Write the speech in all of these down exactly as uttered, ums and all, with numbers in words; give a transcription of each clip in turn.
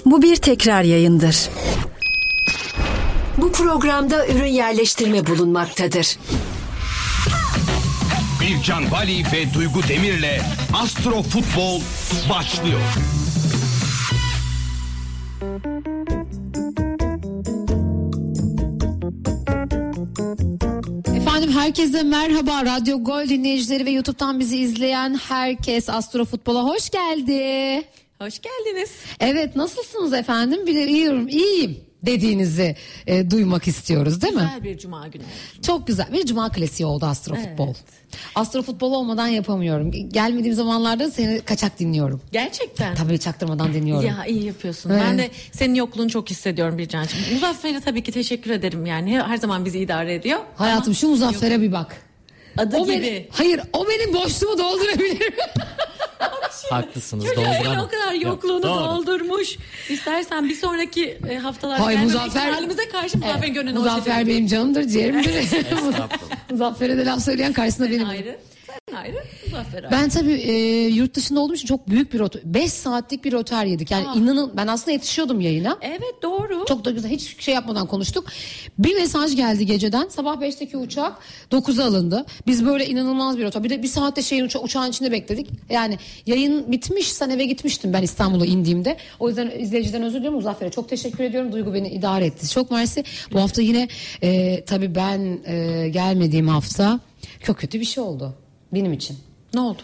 Bu bir tekrar yayındır. Bu programda ürün yerleştirme bulunmaktadır. Bircan Bali ve Duygu Demir'le Astro Futbol başlıyor. Efendim herkese merhaba. Radyo Gol dinleyicileri ve YouTube'dan bizi izleyen herkes Astro Futbol'a hoş geldi. Hoş geldiniz. Evet, nasılsınız efendim? Biliyorum, iyiyim dediğinizi e, duymak istiyoruz, değil mi? Güzel bir cuma günü olsun. Çok güzel bir cuma klasiği oldu Astro Evet. Futbol. Astro Futbol olmadan yapamıyorum. Gelmediğim zamanlarda seni kaçak dinliyorum. Gerçekten. Tabii çaktırmadan dinliyorum. Ya iyi yapıyorsun. Evet. Ben de senin yokluğunu çok hissediyorum Bircan'cığım. Muzaffer'e tabii ki teşekkür ederim yani. Her zaman bizi idare ediyor. Hayatım Ama şu Muzaffer'e yok. bir bak. Adı O gibi. beni, hayır, o benim boşluğumu doldurabilir. Haklısınız, Çocuğa yani dolduramam. o kadar yokluğunu Yok, doğru. doldurmuş. İstersen bir sonraki e, haftalarda Hayır, gelmemek Muzaffer- ihtimalimize karşı Muzaffer'in Evet, gönlünü hoş Muzaffer edelim. benim canımdır, ciğerimdir. Estağfurullah. Muzaffer'e de laf söyleyen karşısında benim. Ayrı. Sen ayrı. Muzaffer ayrı. Ben tabii e, yurt dışında olduğum için çok büyük bir otel. beş saatlik bir otel yedik. Yani Aa. inanın, ben aslında yetişiyordum yayına. Evet doğru. Çok da güzel, hiç şey yapmadan konuştuk. Bir mesaj geldi geceden. Sabah beşteki uçak dokuza alındı. Biz böyle inanılmaz bir otel. Bir de bir saatte şeyin uça- uçağın içinde bekledik. Yani yayın bitmiş, sen eve gitmiştim ben İstanbul'a indiğimde. O yüzden izleyiciden özür diliyorum. Muzaffer'e çok teşekkür ediyorum. Duygu beni idare etti. Çok mersi. Bu hafta yine e, tabii ben e, gelmediğim hafta çok kötü bir şey oldu benim için. Ne oldu?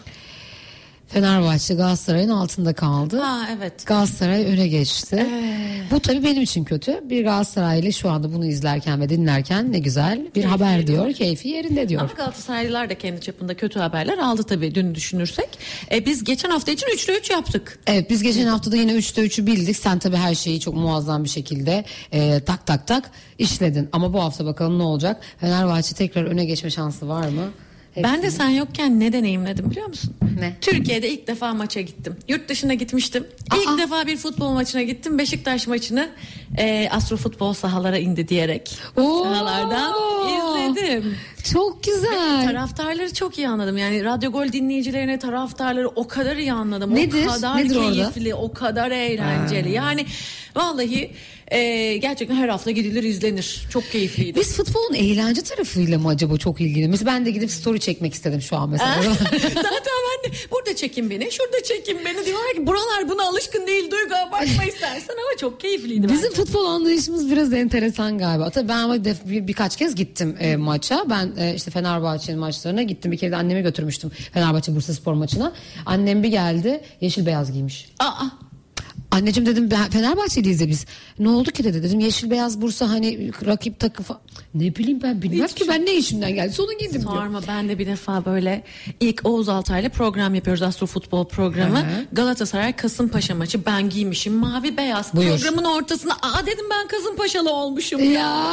Fenerbahçe Galatasaray'ın altında kaldı. Ha evet. Galatasaray öne geçti. Bu tabii benim için kötü. Bir Galatasaraylı şu anda bunu izlerken ve dinlerken ne güzel bir Keyfi haber yerinde. diyor. Keyfi yerinde diyor. Ama Galatasaraylılar da kendi çapında kötü haberler aldı tabii dün düşünürsek. E, biz geçen hafta için üçte üç yaptık. Evet, biz geçen haftada yine üçte üçü bildik. Sen tabii her şeyi çok muazzam bir şekilde e, tak tak tak işledin. Ama bu hafta bakalım ne olacak? Fenerbahçe tekrar öne geçme şansı var mı? Ben de sen yokken ne deneyimledim biliyor musun? Ne? Türkiye'de ilk defa maça gittim. Yurt dışına gitmiştim. İlk Aa. defa bir futbol maçına gittim. Beşiktaş maçını e, Astro Futbol sahalara indi diyerek Oo. sahalardan izledim. Çok güzel. Taraftarları çok iyi anladım. Yani Radyo Gol dinleyicilerine taraftarları o kadar iyi anladım. Nedir? O kadar Nedir orada? keyifli, o kadar eğlenceli. Yani vallahi e, gerçekten her hafta gidilir izlenir. Çok keyifliydi. Biz futbolun eğlence tarafıyla mı acaba çok ilgili? Mesela ben de gidip story çekmek istedim şu an mesela. Zaten ben de burada çekin beni, şurada çekin beni diyorlar ki buralar buna alışkın değil Duygu, bakma istersen, ama çok keyifliydi. Bizim bence. futbol anlayışımız biraz enteresan galiba. Tabii ben ama def- bir, birkaç kez gittim e, maça. Ben e, işte Fenerbahçe'nin maçlarına gittim. Bir kere de annemi götürmüştüm Fenerbahçe Bursaspor maçına. Annem bir geldi, yeşil beyaz giymiş. Aa, Anneciğim dedim, ben Fenerbahçeliyiz de biz. Ne oldu ki dedi. Dedim yeşil beyaz Bursa, hani rakip takım falan. Ne bileyim ben, bilmem ki ben ne işimden geldi. Sonra giydim diyor. sorma, ben de bir defa böyle ilk Oğuz Altay'la program yapıyoruz, Astro Futbol programı. Hı hı. Galatasaray Kasımpaşa maçı, ben giymişim mavi beyaz. Buyur. Programın ortasına aa dedim, ben Kasımpaşalı olmuşum. Ya.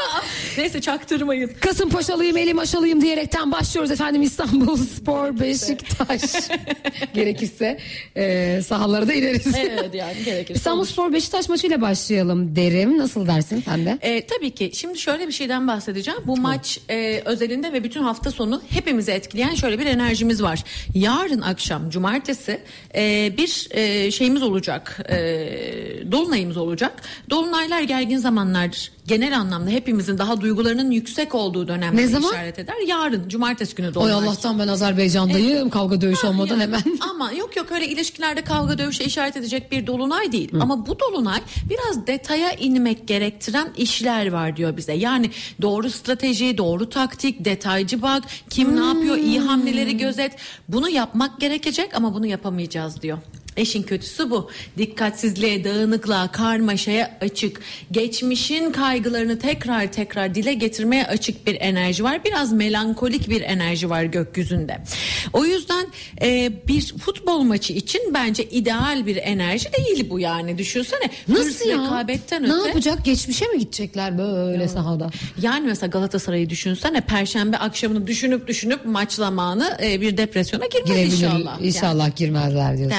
Neyse çaktırmayın. Kasımpaşalıyım, elim aşalıyım diyerekten başlıyoruz efendim. İstanbul Spor Beşiktaş. Gerekirse e, sahalara da ineriz. Evet yani gerekirse. İstanbul olur. Spor Beşiktaş maçıyla başlayalım derim. Nasıl dersin sen de? E, tabii ki. Şimdi şöyle bir şeyden bahsedeceğim. Bu maç e, özelinde ve bütün hafta sonu hepimizi etkileyen şöyle bir enerjimiz var. Yarın akşam cumartesi e, bir e, şeyimiz olacak. E, dolunayımız olacak. Dolunaylar gergin zamanlardır. Genel anlamda hepimizin daha duygularının yüksek olduğu dönemde Ne zaman? işaret eder. Yarın cumartesi günü Oy dolunay. Allah'tan ben Azerbaycan'dayım. Kavga dövüş olmadan Yani, hemen. Ama yok yok, öyle ilişkilerde kavga dövüşe işaret edecek bir dolunay değil. Hı. Ama bu dolunay biraz detaya inmek gerektiren işler var diyor bize. Yani doğru strateji, doğru taktik, detaycı bak, kim hmm. ne yapıyor, iyi hamleleri gözet. Bunu yapmak gerekecek ama bunu yapamayacağız diyor. İşin kötüsü bu. Dikkatsizliğe, dağınıklığa, karmaşaya açık, geçmişin kaygılarını tekrar tekrar dile getirmeye açık bir enerji var. Biraz melankolik bir enerji var gökyüzünde. O yüzden e, bir futbol maçı için bence ideal bir enerji değil bu yani. Düşünsene. Nasıl ya? Rekabetten ne öte. yapacak? Geçmişe mi gidecekler böyle sahada? Yani mesela Galatasaray'ı düşünsene. Perşembe akşamını düşünüp düşünüp maç zamanı e, bir depresyona girmez Girebilir, inşallah. İnşallah Yani. girmezler diyorsun. Yani öyle bir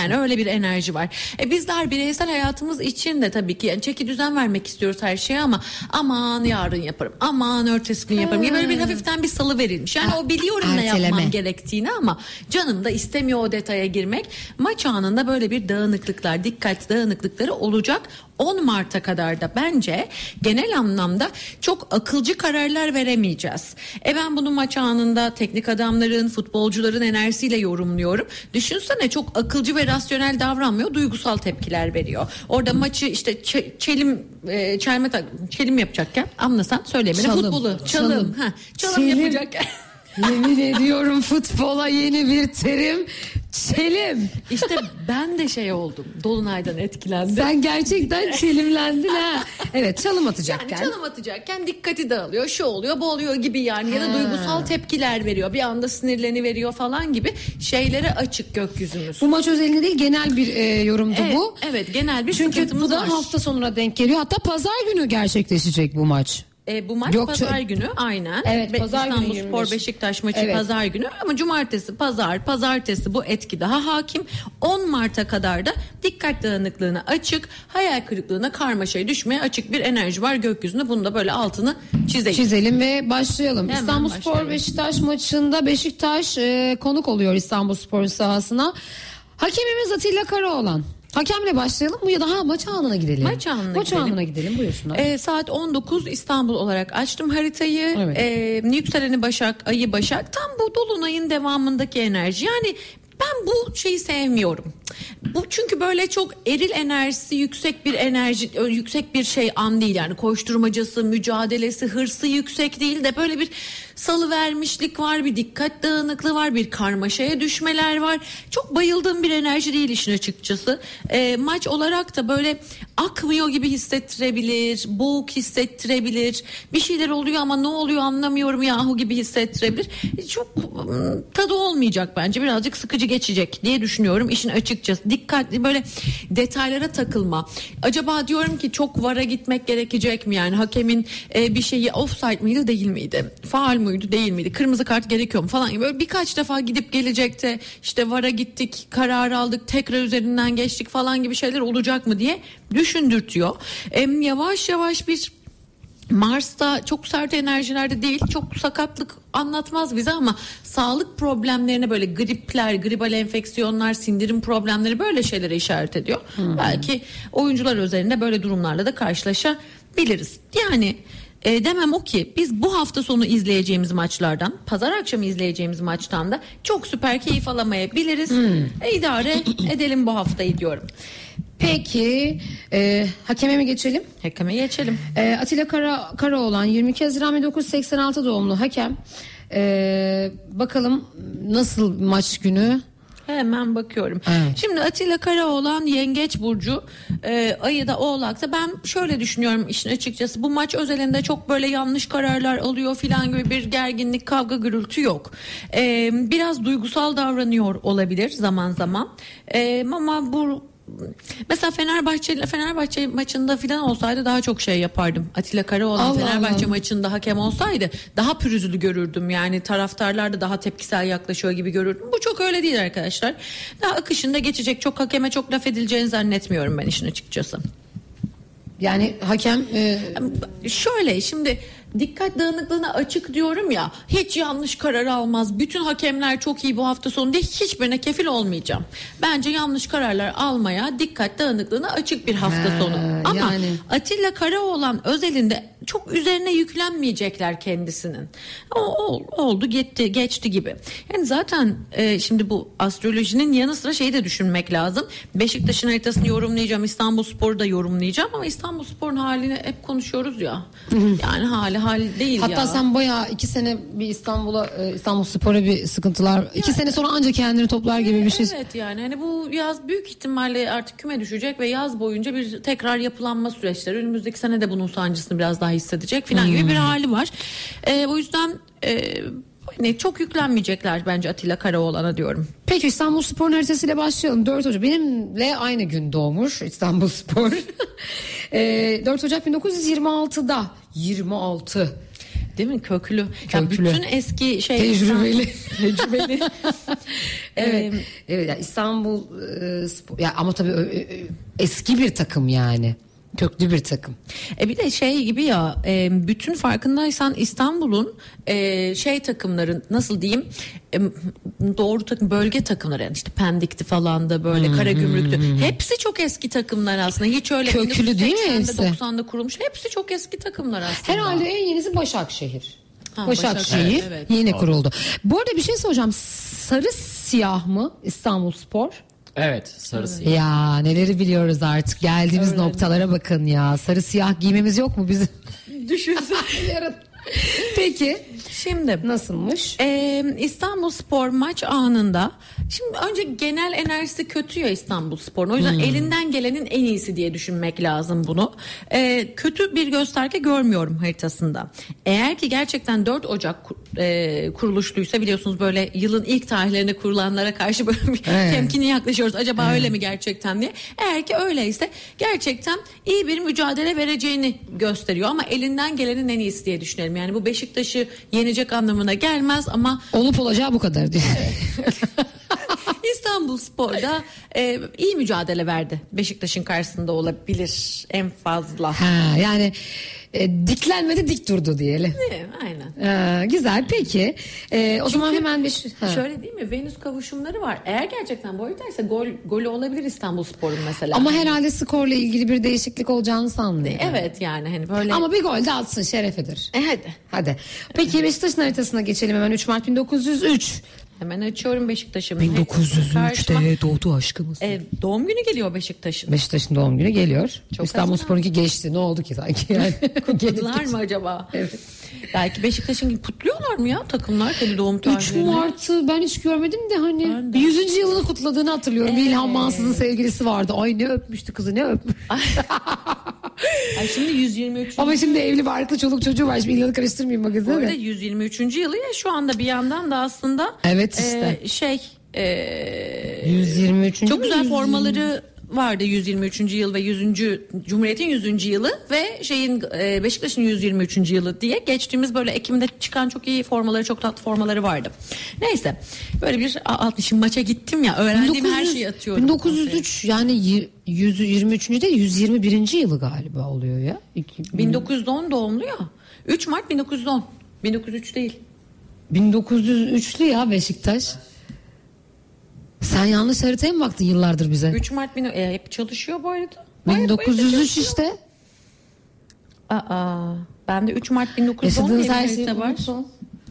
bir enerji var. E bizler bireysel hayatımız için de tabii ki yani çeki düzen vermek istiyoruz her şeye ama aman yarın yaparım, aman ertesi gün yaparım. Böyle bir hafiften bir salı verilmiş. Yani o biliyorum ne yapmam gerektiğini ama canım da istemiyor o detaya girmek. Maç anında böyle bir dağınıklıklar, dikkat dağınıklıkları olacak. on Mart'a kadar da bence genel anlamda çok akılcı kararlar veremeyeceğiz. E ben bunu maç anında teknik adamların, futbolcuların enerjisiyle yorumluyorum. Düşünsene çok akılcı ve rasyonel davranmıyor, duygusal tepkiler veriyor. Orada maçı işte ç- çelim e, çelme çelim yapacakken anlasan söyleyemedim. Futbolu çalım, çalım, ha, çalım çelim. yapacakken. Yemin ediyorum futbola yeni bir terim. Çelim. İşte ben de şey oldum. Dolunaydan etkilendim. Sen gerçekten çelimlendin ha. Evet, çalım atacakken. Yani çalım atacakken dikkati dağılıyor. Şu oluyor, bu oluyor gibi yani. Ha. Ya da duygusal tepkiler veriyor. Bir anda sinirleni veriyor falan gibi şeylere açık gökyüzümüz. Bu maç özelinde değil, genel bir e, yorumdu evet, bu. Evet, genel bir Çünkü sıkıntımız var. Çünkü bu da hafta sonuna denk geliyor. Hatta pazar günü gerçekleşecek bu maç. E, bu maç Yok, pazar çok... günü aynen. Evet, Be- pazar günü İstanbul yirmi beş. Spor Beşiktaş maçı evet. pazar günü ama cumartesi, pazar, pazartesi bu etki daha hakim. on Mart'a kadar da dikkat dağınıklığına açık, hayal kırıklığına, karmaşaya düşmeye açık bir enerji var gökyüzünde. Bunu da böyle altını çizelim. Çizelim ve başlayalım. Hemen İstanbul başlayalım. Spor Beşiktaş maçında Beşiktaş e, konuk oluyor İstanbul Spor'un sahasına. Hakemimiz Atilla Karaoğlan. Hakemle başlayalım. Bu ya daha maç anına gidelim. Maç anına maç gidelim. anına gidelim. Buyursunlar. Ee, saat on dokuz İstanbul olarak açtım haritayı. Evet. Ee, yükseleni Başak, ayı Başak. Tam bu dolunayın devamındaki enerji. Yani ben bu şeyi sevmiyorum. Bu çünkü böyle çok eril enerjisi yüksek bir enerji, yüksek bir şey an değil yani, koşturmacası, mücadelesi, hırsı yüksek değil de böyle bir salıvermişlik var, bir dikkat dağınıklığı var, bir karmaşaya düşmeler var. Çok bayıldığım bir enerji değil işin açıkçası. E, maç olarak da böyle akmıyor gibi hissettirebilir, boğuk hissettirebilir. Bir şeyler oluyor ama ne oluyor anlamıyorum yahu gibi hissettirebilir. Çok tadı olmayacak bence. Birazcık sıkıcı geçecek diye düşünüyorum işin açıkçası. Dikkatli böyle detaylara takılma. Acaba diyorum ki çok vara gitmek gerekecek mi yani, hakemin e, bir şeyi offside mıydı değil miydi? Faul muydu değil miydi? Kırmızı kart gerekiyor mu falan. Böyle birkaç defa gidip gelecekte işte vara gittik, karar aldık, tekrar üzerinden geçtik falan gibi şeyler olacak mı diye düşündürtüyor. E, yavaş yavaş bir Mars'ta çok sert enerjilerde değil, çok sakatlık anlatmaz bize ama sağlık problemlerine, böyle gripler, gribal enfeksiyonlar, sindirim problemleri, böyle şeylere işaret ediyor. Hmm. Belki oyuncular üzerinde böyle durumlarla da karşılaşabiliriz. Yani e, demem o ki biz bu hafta sonu izleyeceğimiz maçlardan, pazar akşamı izleyeceğimiz maçtan da çok süper keyif alamayabiliriz. Hmm. E, idare edelim bu haftayı diyorum. Peki e, hakeme mi geçelim? Hakeme geçelim. E, Atilla Kara, Karaoğlan yirmi iki Haziran bin dokuz yüz seksen altı doğumlu hakem. E, bakalım nasıl maç günü? Hemen bakıyorum. Evet. Şimdi Atilla Karaoğlan Yengeç burcu, e, ayı da Oğlak'ta. Ben şöyle düşünüyorum işin açıkçası. Bu maç özelinde çok böyle yanlış kararlar alıyor filan gibi bir gerginlik, kavga, gürültü yok. E, biraz duygusal davranıyor olabilir zaman zaman. E, ama bu mesela Fenerbahçe Fenerbahçe maçında filan olsaydı daha çok şey yapardım. Atilla Karaoğlan Allah Fenerbahçe Allah. maçında hakem olsaydı daha pürüzlü görürdüm. Yani taraftarlar da daha tepkisel yaklaşıyor gibi görürdüm. Bu çok öyle değil arkadaşlar. Daha akışında geçecek, çok hakeme çok laf edileceğini zannetmiyorum ben işin açıkçası. Yani hakem e... şöyle şimdi dikkat dağınıklığına açık diyorum ya, hiç yanlış karar almaz, bütün hakemler çok iyi bu hafta sonu diye hiçbirine kefil olmayacağım. Bence yanlış kararlar almaya, dikkat dağınıklığına açık bir hafta He, sonu. Ama yani. Atilla Karaoğlan özelinde çok üzerine yüklenmeyecekler kendisinin. O, o oldu gitti geçti gibi. Yani zaten e, şimdi bu astrolojinin yanı sıra şeyi de düşünmek lazım. Beşiktaş'ın haritasını yorumlayacağım, İstanbulspor'u da yorumlayacağım ama İstanbulspor'un halini hep konuşuyoruz ya. Yani hali hal değil hatta ya. Hatta sen bayağı iki sene bir İstanbul'a İstanbulspor'a bir sıkıntılar. Ya, iki sene sonra ancak kendini toplar gibi bir şey. Evet yani hani bu yaz büyük ihtimalle artık küme düşecek ve yaz boyunca bir tekrar yapılanma süreçleri. Önümüzdeki sene de bunun sancısını biraz daha hissedecek falan hmm. gibi bir hali var. Ee, o yüzden e, hani çok yüklenmeyecekler bence Atilla Karaoğlan'a diyorum. Peki İstanbulspor'un haritasıyla başlayalım. dört Ocak benimle aynı gün doğmuş İstanbulspor. e, dört Ocak bin dokuz yüz yirmi altıda yirmi altı Değil mi? Köklü. Köklü. Ya bütün eski şey Tecrübeli. tecrübeli. Evet. Ee, Evet yani İstanbul e, spor, ya ama tabii ö- ö- eski bir takım yani. Köklü bir takım. E bir de şey gibi ya, e, bütün farkındaysan İstanbul'un e, şey takımların, nasıl diyeyim, e, doğru takım, bölge takımları, yani işte Pendik'ti falan da böyle, Karagümrük'tü. Hepsi çok eski takımlar aslında. Hiç öyle Köklü değil mi hepsi? doksan'da kurulmuş. Hepsi çok eski takımlar aslında. Herhalde en yenisi Başakşehir. Ha, Başakşehir Başakşehir, evet. yeni kuruldu. Bu arada bir şey soracağım. Sarı siyah mı İstanbulspor? Evet, sarısı. Ya neleri biliyoruz artık. Geldiğimiz noktalara bakın ya. Sarı siyah giymemiz yok mu bizim? Düşünsene. Yarın. Peki Şimdi nasılmış? Ee, İstanbulspor maç anında, şimdi önce genel enerjisi kötü ya İstanbulspor'un, o yüzden elinden gelenin en iyisi diye düşünmek lazım bunu. Ee, kötü bir gösterge görmüyorum haritasında. Eğer ki gerçekten dört Ocak kur- e, kuruluşluysa, biliyorsunuz böyle yılın ilk tarihlerinde kurulanlara karşı böyle bir Evet. temkinli yaklaşıyoruz. Acaba öyle mi gerçekten diye. Eğer ki öyleyse gerçekten iyi bir mücadele vereceğini gösteriyor, ama elinden gelenin en iyisi diye düşünelim. Yani bu Beşiktaş'ı yenecek anlamına gelmez ama Olup olacağı bu kadar diyor. İstanbulspor'da e, iyi mücadele verdi. Beşiktaş'ın karşısında olabilir en fazla. Ha, yani e, diklenmedi, dik durdu diyelim. Değil mi? Aynen. Ha, güzel peki. E, o zaman hemen bir ha. Şöyle değil mi? Venüs kavuşumları var. Eğer gerçekten boyutaysa gol golü olabilir İstanbulspor'un mesela. Ama herhalde skorla ilgili bir değişiklik olacağını sanmıyorum. Evet yani hani böyle. Ama bir gol de atsın, şerefidir. E, hadi. Hadi. Peki Beşiktaş'ın haritasına geçelim hemen. üç Mart bin dokuz yüz üç. Hemen açıyorum Beşiktaş'ın. bin dokuz yüz Karşıma- üçte doğdu aşkımız. E, doğum günü geliyor Beşiktaş'ın. Beşiktaş'ın doğum günü geliyor. Çok İstanbulspor'unki geçti. Ne oldu ki sanki yani? Kutladılar mı acaba? Evet. Belki Beşiktaş'ın kutluyorlar mı ya takımlar kendi doğum üç tarihlerini? Mart'ı ben hiç görmedim de hani Ben de. yüzüncü yılını kutladığını hatırlıyorum. Evet. İlhan Mansız'ın sevgilisi vardı. Ay ne öpmüştü kızı, ne öpmüş. Ay şimdi yüz yirmi üç. Ama şimdi evli barklı çoluk çocuğu var. Şimdi yılı karıştırmayayım magazine Bu arada de. yüz yirmi üçüncü yılı ya şu anda, bir yandan da aslında Evet işte. e, şey e, yüz yirmi üçüncü çok güzel yüz yirmi formaları vardı. yüz yirmi üçüncü yıl ve yüzüncü Cumhuriyet'in yüzüncü yılı ve şeyin e, Beşiktaş'ın yüz yirmi üçüncü yılı diye geçtiğimiz böyle Ekim'de çıkan çok iyi formaları, çok tatlı formaları vardı. Neyse böyle bir altmışım maça gittim ya, öğrendiğim her şeyi atıyorum. bin dokuz yüz üç yani y- yüz yirmi üçüncü de yüz yirmi birinci yılı galiba oluyor ya. İki- bin dokuz yüz on doğumlu ya. üç Mart bin dokuz yüz on. bin dokuz yüz üç değil. bin dokuz yüz üçlü ya Beşiktaş. Sen yanlış haritaya mı baktın yıllardır bize? üç Mart bin, e, hep çalışıyor bu arada. Bayağı- bin dokuz yüz üç bayağı da çalışıyor. işte. Aa, bende üç Mart bin dokuz yüz on Yaşadığınız diye bir her şeyi harita var. unutun.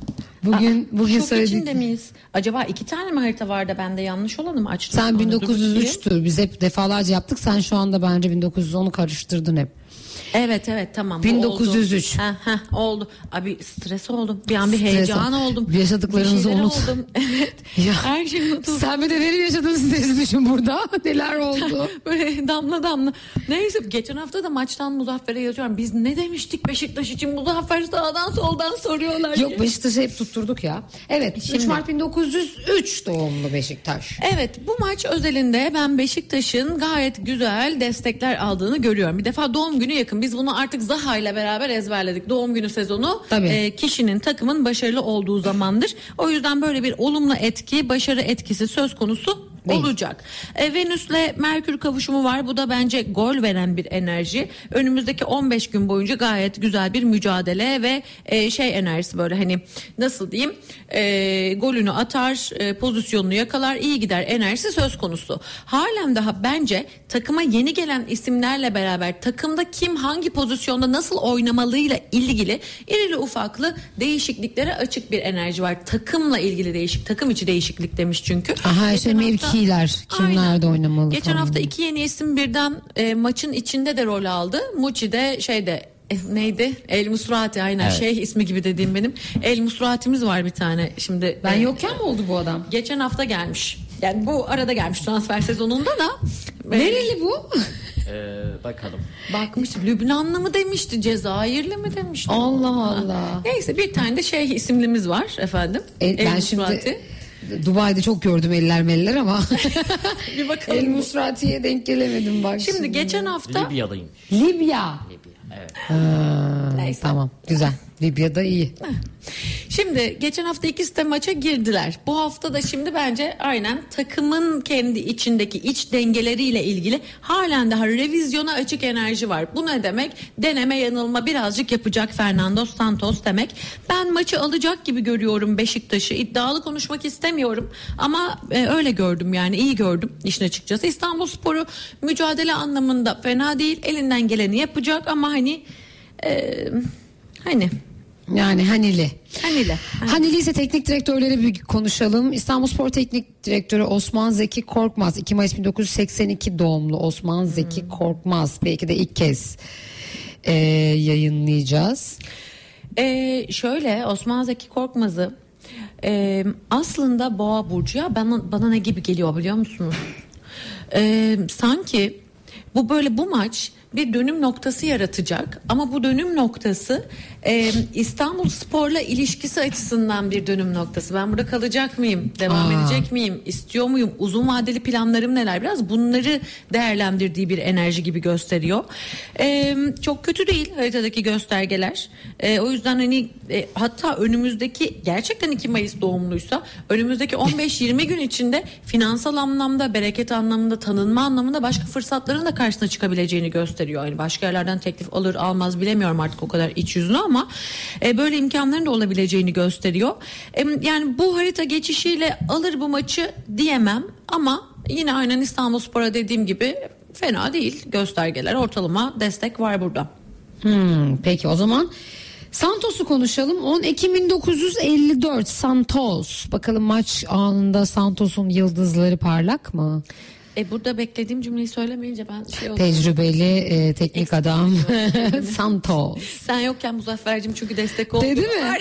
Bugün Aa, bugün şok söyledik. içinde miyiz? Acaba iki tane mi harita var da bende yanlış olanı mı açtım? Sen Onu bin dur dokuz yüz bakayım. üçtür. Biz hep defalarca yaptık. Sen şu anda bence bin dokuz yüz onu karıştırdın hep. Evet evet tamam. bu bin dokuz yüz üç. oldu. Ha, ha, oldu. Abi stres oldum. Bir an bir Stres heyecan ol- oldum. Yaşadıklarınızı Bir şeyler unut. oldum. Evet. Ya. Her şey unutuldu. Sen bir de benim yaşadığım stresi düşün burada. Neler oldu? Böyle damla damla. Neyse geçen hafta da maçtan Muzaffer'e yazıyorum. Biz ne demiştik Beşiktaş için? Muzaffer sağdan soldan soruyorlar. Yok diye. Beşiktaş'ı hep tutturduk ya. Evet üç Şimdi- Mart bin dokuz yüz üç doğumlu Beşiktaş. Evet, bu maç özelinde ben Beşiktaş'ın gayet güzel destekler aldığını görüyorum. Bir defa doğum günü yakın. Biz bunu artık Zaha ile beraber ezberledik. Doğum günü sezonu Tabii. e, kişinin, takımın başarılı olduğu zamandır. O yüzden böyle bir olumlu etki, başarı etkisi söz konusu Değil. olacak. E, Venüs'le Merkür kavuşumu var. Bu da bence gol veren bir enerji. Önümüzdeki on beş gün boyunca gayet güzel bir mücadele ve e, şey enerjisi, böyle hani nasıl diyeyim, e, golünü atar, e, pozisyonunu yakalar, iyi gider enerjisi söz konusu. Halen daha bence takıma yeni gelen isimlerle beraber takımda kim hangi pozisyonda nasıl oynamalıyla ilgili irili ufaklı değişikliklere açık bir enerji var. Takımla ilgili değişik, takım içi değişiklik demiş çünkü. Aha işte Geçen hafta- mevkiler kimlerde Aynen. oynamalı Geçen falan. hafta iki yeni isim birden e, maçın içinde de rol aldı. Muçi de şeyde e, neydi? El Musrati, aynen Evet. şey ismi gibi dediğim benim. El Musrati'miz var bir tane şimdi. Ben e, yokken mi oldu bu adam? Geçen hafta gelmiş. Yani bu arada gelmiş transfer sezonunda da. E, Nereli bu? Ee, bakalım. Bakmış, Lübnanlı mı demişti, Cezayirli mi demişti. Allah Allah. Neyse bir tane de şey isimlimiz var efendim. El, El ben Musrati. şimdi Dubai'de çok gördüm eller meller ama Bir bakalım. El Musrati'ye denk gelemedim bak. Şimdi geçen hafta Libyalıyım. Libya. Libya. Evet. Neyse. Tamam, güzel. Libya da iyi. Şimdi geçen hafta ikisi de maça girdiler. Bu hafta da şimdi bence aynen takımın kendi içindeki iç dengeleriyle ilgili halen daha revizyona açık enerji var. Bu ne demek? Deneme yanılma birazcık yapacak Fernando Santos demek. Ben maçı alacak gibi görüyorum Beşiktaş'ı. İddialı konuşmak istemiyorum ama e, öyle gördüm, yani iyi gördüm işin açıkçası. İstanbulspor'u mücadele anlamında fena değil. Elinden geleni yapacak ama hani e, hani Yani Hanili. Hanili. Hanili ise teknik direktörleri bir konuşalım. İstanbulspor Teknik Direktörü Osman Zeki Korkmaz. iki Mayıs bin dokuz yüz seksen iki doğumlu Osman Zeki hmm. Korkmaz. Belki de ilk kez e, yayınlayacağız. Ee, şöyle Osman Zeki Korkmaz'ı e, aslında Boğa burcu, ya bana, bana ne gibi geliyor biliyor musunuz? E, sanki bu böyle bu maç bir dönüm noktası yaratacak ama bu dönüm noktası e, İstanbulspor'la ilişkisi açısından bir dönüm noktası. Ben burada kalacak mıyım? Devam Aa. edecek miyim? İstiyor muyum? Uzun vadeli planlarım neler? Biraz bunları değerlendirdiği bir enerji gibi gösteriyor. E, çok kötü değil haritadaki göstergeler. E, o yüzden hani e, hatta önümüzdeki gerçekten iki Mayıs doğumluysa önümüzdeki on beş yirmi gün içinde finansal anlamda, bereket anlamında, tanınma anlamında başka fırsatların da karşısına çıkabileceğini gösteriyor. Yani başka yerlerden teklif alır almaz bilemiyorum artık o kadar iç yüzünü ama e, böyle imkanların da olabileceğini gösteriyor. E, yani bu harita geçişiyle alır bu maçı diyemem ama yine aynen İstanbulspor'a dediğim gibi fena değil göstergeler, ortalama destek var burada. Hmm, peki o zaman Santos'u konuşalım. on Ekim bin dokuz yüz elli dört Santos. Bakalım maç anında Santos'un yıldızları parlak mı? E burada beklediğim cümleyi söylemeyince ben şey oldum. Tecrübeli e, teknik Eksik adam Santos. Sen yokken Muzaffer'cim çünkü destek oldu. Dedi mi?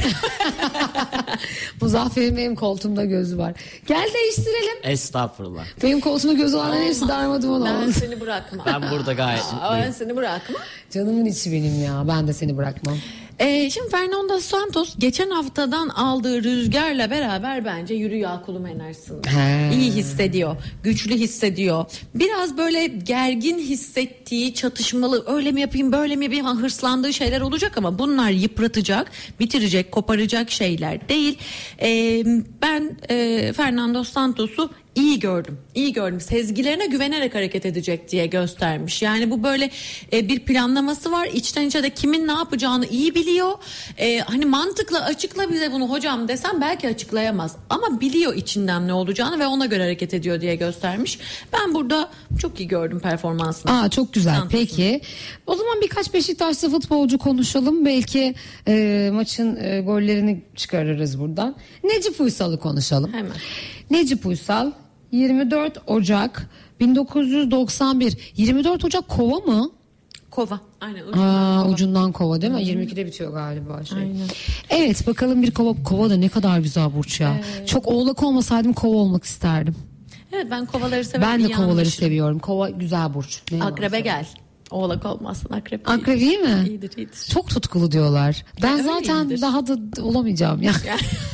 Muzaffer'in benim koltuğumda gözü var. Gel değiştirelim. Estağfurullah. Benim koltuğumda gözü olanların hepsi darmaduman Ben oldu. seni bırakmam. Ben burada gayet Aa, mutluyum. ben seni bırakmam. Canımın içi benim ya. Ben de seni bırakmam. Ee, şimdi Fernando Santos geçen haftadan aldığı rüzgarla beraber bence yürü ya kulum enerjisini He. iyi hissediyor, güçlü hissediyor. Biraz böyle gergin hissettiği, çatışmalı, öyle mi yapayım böyle mi yapayım, hırslandığı şeyler olacak ama bunlar yıpratacak, bitirecek, koparacak şeyler değil. Ee, ben e, Fernando Santos'u İyi gördüm. İyi gördüm. Sezgilerine güvenerek hareket edecek diye göstermiş. Yani bu böyle e, bir planlaması var. İçten içe de kimin ne yapacağını iyi biliyor. E, hani mantıkla açıkla bize bunu hocam desem belki açıklayamaz. Ama biliyor içinden ne olacağını ve ona göre hareket ediyor diye göstermiş. Ben burada çok iyi gördüm performansını. Aa, çok güzel. Santos'un. Peki. O zaman birkaç Beşiktaşlı futbolcu konuşalım. Belki e, maçın e, gollerini çıkarırız buradan. Necip Uysal'ı konuşalım. Hemen. Necip Uysal yirmi dört Ocak bin dokuz yüz doksan bir. yirmi dört Ocak Kova mı? Kova. Aynen. Ucundan Aa, kova. ucundan Kova değil mi? yirmi ikide bitiyor galiba şey. Aynen. Evet, bakalım bir Kova. Kova da ne kadar güzel burç ya. Evet. Çok oğlak olmasaydım Kova olmak isterdim. Evet, ben kovaları severim. Ben de iyi kovaları anlaşırım. seviyorum. Kova güzel burç. Ne yalan Akrebe söyleyeyim. gel. Oğlak olmazsın, akrep. Akrep iyi mi? İyidir, iyidir. Çok tutkulu diyorlar. Ben öyle zaten iyidir. daha da olamayacağım ya.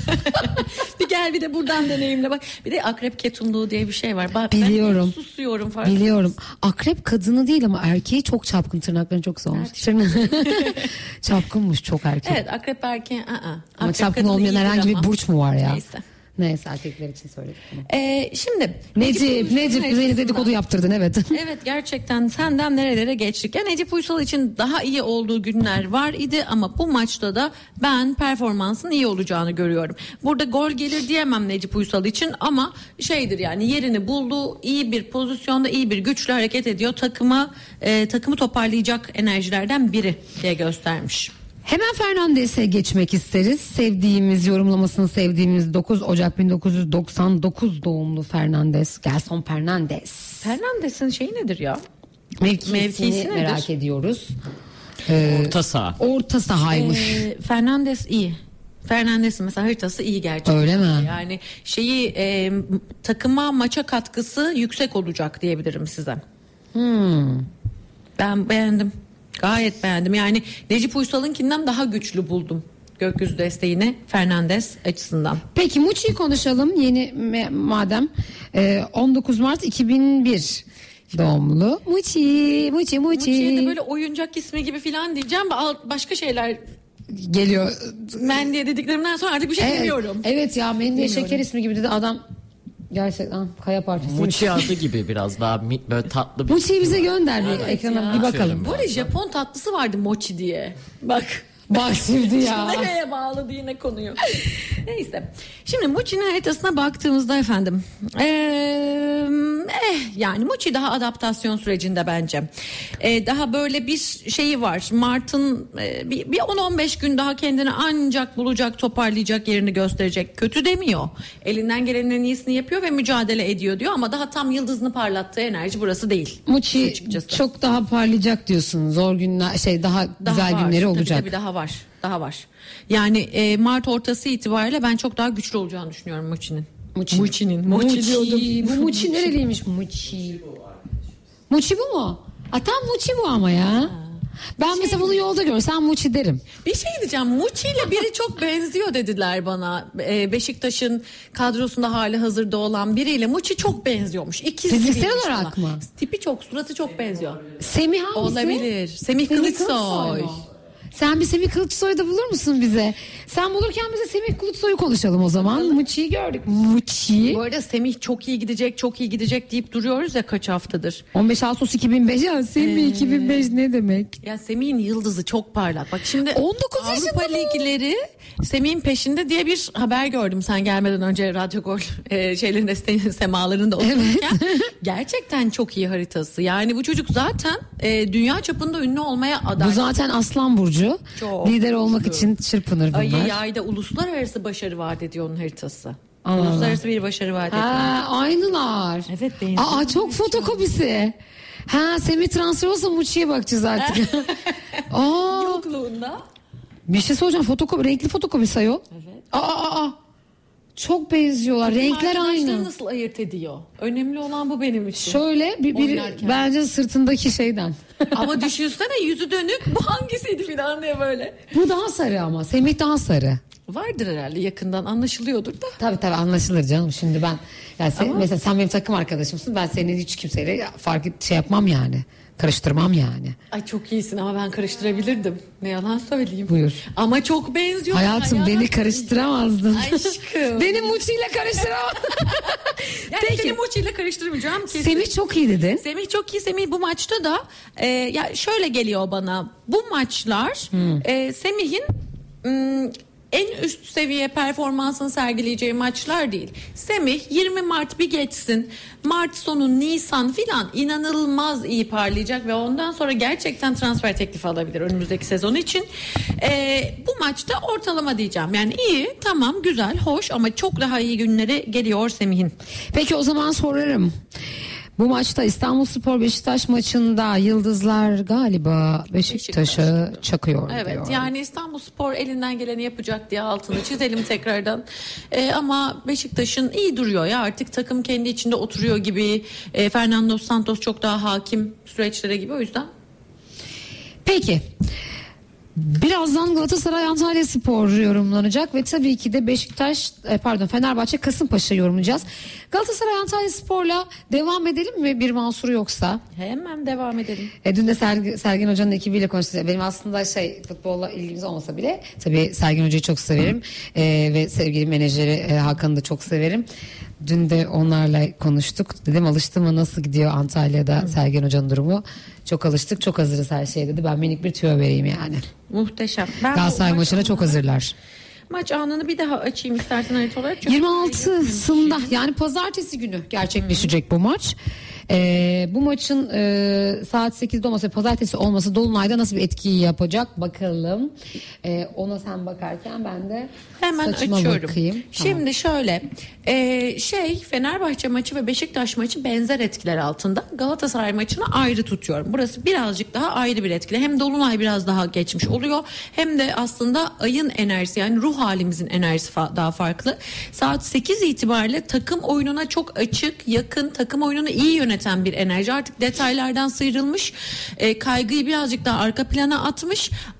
Bir gel bir de buradan deneyimle bak. Bir de akrep ketumluğu diye bir şey var. Bak, Biliyorum. Ben susuyorum farkında. Biliyorum. Akrep kadını değil ama erkeği çok çapkın, tırnaklarını çok soğumuş. Çapkınmış çok erkek. Evet, akrep erkeği. ı-ı. Ama Akrep çapkın kadını olmayan iyidir herhangi ama. bir burç mu var ya? Neyse. Neyse, erkekler için söyledik bunu. Ee, şimdi Necip, Uysal'ın Necip beni açısından- dedikodu yaptırdın evet. Evet, gerçekten senden nerelere geçtik. Ya Necip Uysal için daha iyi olduğu günler var idi ama bu maçta da ben performansın iyi olacağını görüyorum. Burada gol gelir diyemem Necip Uysal için ama şeydir, yani yerini buldu, iyi bir pozisyonda, iyi bir güçle hareket ediyor. Takıma e, takımı toparlayacak enerjilerden biri diye göstermiş. Hemen Fernandes'e geçmek isteriz. Sevdiğimiz, yorumlamasını sevdiğimiz dokuz Ocak bin dokuz yüz doksan dokuz doğumlu Fernandes. Gelson Fernandes. Fernandes'in şeyi nedir ya? Mevkisini Mevkisi nedir? merak ediyoruz. Orta saha. Orta sahaymış. Ee, Fernandes iyi. Fernandes'in mesela haritası iyi gerçekten. Öyle mi? Yani şeyi e, takıma, maça katkısı yüksek olacak diyebilirim size. Hmm. Ben beğendim. Gayet beğendim. Yani Necip Uysal'ınkinden daha güçlü buldum gökyüzü desteğini Fernandes açısından. Peki Muçi'yi konuşalım yeni me- madem. Ee, on dokuz Mart iki bin bir. doğumlu. Muçi, Muçi, Muçi. Muçi'ye de böyle oyuncak ismi gibi falan diyeceğim. Başka şeyler geliyor. Mendiye dediklerimden sonra artık bir şey Evet, demiyorum. evet ya Mendiye Bilmiyorum. şeker ismi gibi dedi adam. Gerçekten kaya parçası. Muçi adı gibi biraz daha mi- böyle tatlı bir. Muçi'yi bize gönder bir ekrana ya. bir bakalım. Bu arada Japon tatlısı vardı mochi diye. Bak. Bak şimdi ya. Nereye bağladı yine konuyu. Neyse. Şimdi Mochi'nin haritasına baktığımızda efendim. Ee, eh, yani Mochi daha adaptasyon sürecinde bence. Ee, daha böyle bir şeyi var. Mart'ın e, bir, bir on on beş gün daha kendini ancak bulacak, toparlayacak, yerini gösterecek. Kötü demiyor. Elinden gelenin en iyisini yapıyor ve mücadele ediyor diyor ama daha tam yıldızını parlattığı enerji burası değil. Muçi Açıkçası. çok daha parlayacak diyorsun. Zor günler şey daha, Daha güzel var. günleri Tabii, olacak. tabii daha var. Daha var. Yani e, Mart ortası itibariyle ben çok daha güçlü olacağını düşünüyorum Muçi'nin. Muçi. Muçi'nin. Muçi Muçi. diyordum. Bu Muçi nereliymiş Muçi? Muçi bu mu? A, tam Muçi bu ama ya. Ben mesela bunu yolda görsem Muçi derim. Bir şey diyeceğim. Muçi ile biri çok benziyor dediler bana. Ee, Beşiktaş'ın kadrosunda hali hazırda olan biriyle Muçi çok benziyormuş. İkiz Fiziksel gibiymiş olarak falan. mı? Tipi çok, suratı çok benziyor. Semih hangisi? Olabilir. Semih Semih Kılıçsoy. mu? Sen bir Semih Kılıçsoy'u da bulur musun bize? Sen bulurken bize Semih Kılıçsoy'u konuşalım o zaman. Muçi'yi gördük. Muçi. Bu arada Semih çok iyi gidecek, çok iyi gidecek deyip duruyoruz ya kaç haftadır. on beş Ağustos iki bin beş ya Semih Ee, iki bin beş ne demek? Ya Semih'in yıldızı çok parlak. Bak şimdi on dokuz Avrupa yaşında mı? Ligleri Semih'in peşinde diye bir haber gördüm sen gelmeden önce Radyo Gol e, şeylerinde se- semalarında otururken. Gerçekten çok iyi haritası. Yani bu çocuk zaten e, dünya çapında ünlü olmaya aday. Bu zaten Aslan Burcu. Çok Lider olmak güçlü. için çırpınır bunlar. Ayı yayda uluslararası başarı vaat ediyor onun haritası. Allah Allah. Uluslararası bir başarı vaat ediyor. Ha, aynılar. Evet, benziyor. Aa, çok fotokopisi. Ha, Semih transfer olsa Muçi'ye bakacağız artık. Aa, Yokluğunda. bir şey soracağım, fotokopi, renkli fotokopi ayol. Evet. Aa, aa, aa. Çok benziyorlar. Renkler Arkadaşları aynı. nasıl ayırt ediyor? Önemli olan bu benim için. Şöyle bir, bir Oynarken. bence sırtındaki şeyden. Ama düşünsene yüzü dönük bu hangisiydi filan diye böyle. Bu daha sarı ama. Semih daha sarı. Vardır herhalde yakından anlaşılıyordur da. Tabii tabii anlaşılır canım. Şimdi ben yani sen, Ama- mesela sen benim takım arkadaşımsın. Ben senin hiç kimseyle fark şey yapmam yani. Karıştırmam yani. Ay çok iyisin ama ben karıştırabilirdim. Ne yalan söyleyeyim. Buyur. Ama çok benziyor. Hayatım Hayat- beni karıştıramazdın. Aşkım. Beni Muçi ile karıştıramazdın. Yani Peki. seni Muçi ile karıştırmayacağım kesin. Semih çok iyi dedin. Semih çok iyi. Semih bu maçta da e, ya şöyle geliyor bana. Bu maçlar e, Semih'in m, en üst seviye performansını sergileyeceği maçlar değil. Semih yirmi Mart bir geçsin. Mart sonu Nisan filan inanılmaz iyi parlayacak ve ondan sonra gerçekten transfer teklifi alabilir önümüzdeki sezon için. Ee, bu maçta ortalama diyeceğim. Yani iyi, tamam, güzel, hoş ama çok daha iyi günleri geliyor Semih'in. Peki o zaman sorarım. Bu maçta İstanbulspor Beşiktaş maçında yıldızlar galiba Beşiktaş'ı çakıyor Evet, diyor. yani İstanbulspor elinden geleni yapacak diye altını çizelim tekrardan. Ee, ama Beşiktaş'ın iyi duruyor ya, artık takım kendi içinde oturuyor gibi. Ee, Fernando Santos çok daha hakim süreçlere gibi, o yüzden. Peki. Birazdan Galatasaray Antalyaspor yorumlanacak ve tabii ki de Beşiktaş e, pardon Fenerbahçe Kasımpaşa yorumlayacağız. Galatasaray Antalyaspor'la devam edelim mi bir Mansur yoksa? Hemen devam edelim. E, dün de Sergen, Sergen Hoca'nın ekibiyle konuştuk. Benim aslında şey futbolla ilgimiz olmasa bile tabii Sergen Hoca'yı çok severim e, ve sevgili menajeri e, Hakan'ı da çok severim. Dün de onlarla konuştuk. Dedim alıştın mı, nasıl gidiyor Antalya'da Hı. Sergen Hoca'nın durumu? Çok alıştık, çok hazırız her şeye dedi. Ben minik bir tüyo vereyim yani. Muhteşem. Ben Galatasaray bu maç maçına çok anını- hazırlar. Maç anını bir daha açayım istersen harita olarak. Çünkü yirmi altısında yani pazartesi günü gerçekleşecek bu maç. Ee, bu maçın e, saat sekizde olması, pazartesi olması Dolunay'da nasıl bir etki yapacak bakalım. Ee, ona sen bakarken ben de Hemen saçıma açıyorum. bakayım. Şimdi Tamam. şöyle e, şey Fenerbahçe maçı ve Beşiktaş maçı benzer etkiler altında. Galatasaray maçını ayrı tutuyorum. Burası birazcık daha ayrı bir etkili. Hem Dolunay biraz daha geçmiş oluyor. Hem de aslında ayın enerjisi, yani ruh halimizin enerjisi fa- daha farklı. Saat sekiz itibariyle takım oyununa çok açık, yakın, takım oyununu iyi yöneten bir enerji. Artık detaylardan sıyrılmış. E, kaygıyı birazcık daha arka plana atmış.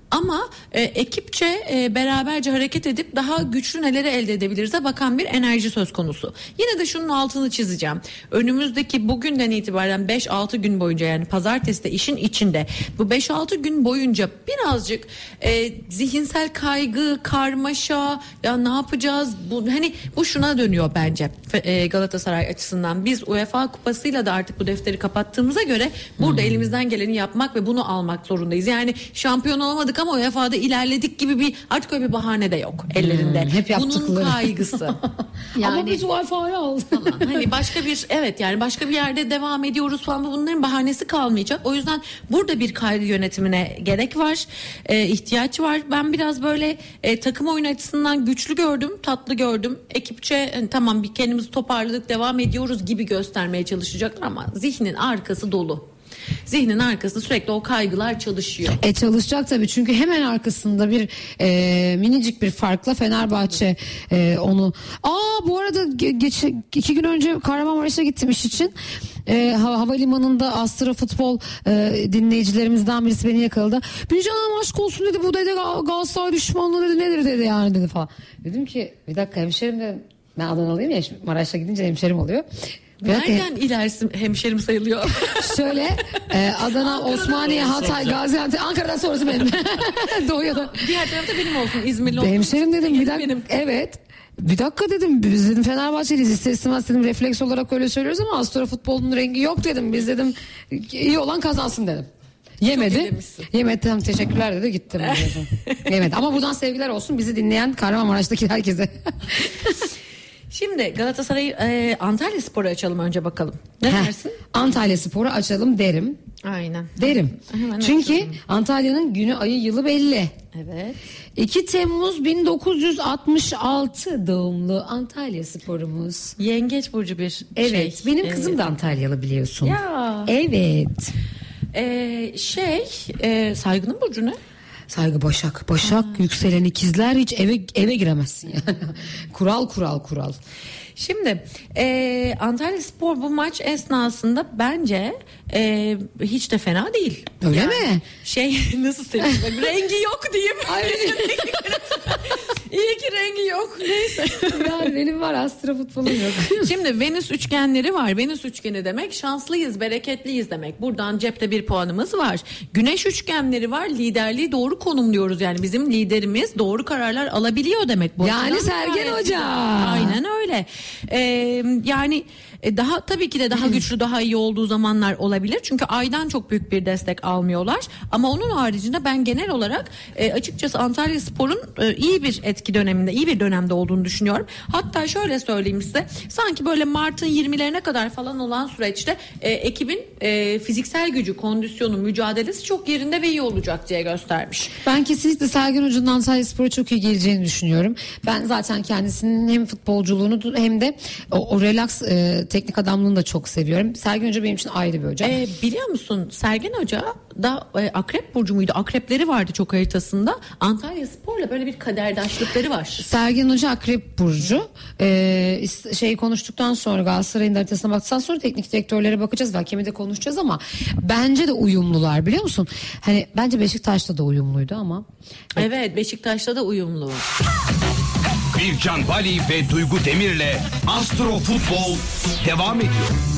ama e, ekipçe e, beraberce hareket edip daha güçlü neleri elde edebiliriz'e bakan bir enerji söz konusu. Yine de şunun altını çizeceğim. Önümüzdeki bugünden itibaren beş altı gün boyunca, yani pazartesi de işin içinde, bu beş altı gün boyunca birazcık e, zihinsel kaygı, karmaşa, ya ne yapacağız? Bu hani bu şuna dönüyor bence e, Galatasaray açısından. Biz UEFA kupasıyla da artık bu defteri kapattığımıza göre burada hmm. elimizden geleni yapmak ve bunu almak zorundayız. Yani şampiyon olamadık ama U E F A'da ilerledik gibi bir artık öyle bir bahane de yok ellerinde. Hmm, hep bunun kaygısı. Yani, ama biz U E F A'yı aldık. Falan. Hani başka bir evet yani başka bir yerde devam ediyoruz falan, bunların bahanesi kalmayacak. O yüzden burada bir kaygı yönetimine gerek var, e, ihtiyaç var. Ben biraz böyle e, takım oyunu açısından güçlü gördüm, tatlı gördüm. Ekipçe e, tamam bir kendimizi toparladık, devam ediyoruz gibi göstermeye çalışacaklar ama zihnin arkası dolu. Zihnin arkasında sürekli o kaygılar çalışıyor. E çalışacak tabii, çünkü hemen arkasında bir e, minicik bir farkla Fenerbahçe e, onu. Aa bu arada geç, iki gün önce Kahramanmaraş'a gittim iş için. E, havalimanında Astra Futbol e, dinleyicilerimizden birisi beni yakaladı. Bir canım aşk olsun dedi, bu dedi Galatasaray düşmanlığı dedi, nedir dedi yani dedi falan. Dedim ki bir dakika hemşerim dedim. Ben Adanalıyım ya, Maraş'a gidince hemşerim oluyor. Nereden ilerisi hemşerim sayılıyor? Şöyle e, Adana, Osmaniye, Hatay, Gaziantep, Ankara'dan sonrası benim. Doğuya da. Diğer tarafta benim olsun, İzmirli olsun. Hemşerim dedim bir dakika. Benim. Evet. Bir dakika dedim, biz dedim Fenerbahçeliyiz, ister istemez dedim refleks olarak öyle söylüyoruz ama Astra futbolunun rengi yok dedim. Biz dedim iyi olan kazansın dedim. Yemedi. Yemedi, tamam teşekkürler dedi, gittim. Yemedi ama buradan sevgiler olsun bizi dinleyen Kahramanmaraş'taki herkese. Şimdi Galatasaray'ı e, Antalya Spor'u açalım önce bakalım. Ne Heh, dersin? Antalya Spor'u açalım derim. Aynen. Derim. Hemen Çünkü açalım. Antalya'nın günü, ayı, yılı belli. Evet. iki Temmuz bin dokuz yüz altmış altı doğumlu Antalya Spor'umuz. Yengeç burcu bir Evet. şey. Benim kızım da Antalyalı biliyorsun. Ya. Evet. Ee, şey e, Saygı'nın burcu ne? Saygı Başak. Başak ha. Yükselen ikizler, hiç eve eve giremezsin yani. Kural kural kural. Şimdi e, Antalya Spor bu maç esnasında bence e, hiç de fena değil. Öyle yani, mi? Şey nasıl söyleyeyim? Rengi yok diyeyim. İyi ki rengi yok. Neyse. Ya benim var, Astra futbolum yok. Şimdi Venüs üçgenleri var. Venüs üçgeni demek şanslıyız, bereketliyiz demek. Buradan cepte bir puanımız var. Güneş üçgenleri var. Liderliği doğru konumluyoruz. Yani bizim liderimiz doğru kararlar alabiliyor demek. Bu yani Sergen Hoca. Aynen öyle. Ee, yani daha tabii ki de daha güçlü, daha iyi olduğu zamanlar olabilir. Çünkü aydan çok büyük bir destek almıyorlar. Ama onun haricinde ben genel olarak e, açıkçası Antalya Spor'un e, iyi bir etki döneminde, iyi bir dönemde olduğunu düşünüyorum. Hatta şöyle söyleyeyim size. Sanki böyle Mart'ın yirmilerine kadar falan olan süreçte e, ekibin e, fiziksel gücü, kondisyonu, mücadelesi çok yerinde ve iyi olacak diye göstermiş. Ben kesinlikle Sergen Hoca'nın Antalya Spor'a çok iyi geleceğini düşünüyorum. Ben zaten kendisinin hem futbolculuğunu hem de o, o relax e, teknik adamlığını da çok seviyorum. Sergen Hoca benim için ayrı bir hoca. Ee, biliyor musun Sergen Hoca da e, Akrep burcu muydu? Akrepleri vardı çok haritasında. Antalya Spor'la böyle bir kaderdaşlıkları var. Sergen Hoca Akrep burcu. Ee, şey konuştuktan sonra, Galatasaray'ın haritasına baktıktan sonra teknik direktörlere bakacağız. Hakemi de konuşacağız ama bence de uyumlular, biliyor musun? Hani bence Beşiktaş'ta da uyumluydu ama. Evet, Beşiktaş'ta da uyumlu. Bircan Bali ve Duygu Demir'le Astro Futbol devam ediyor.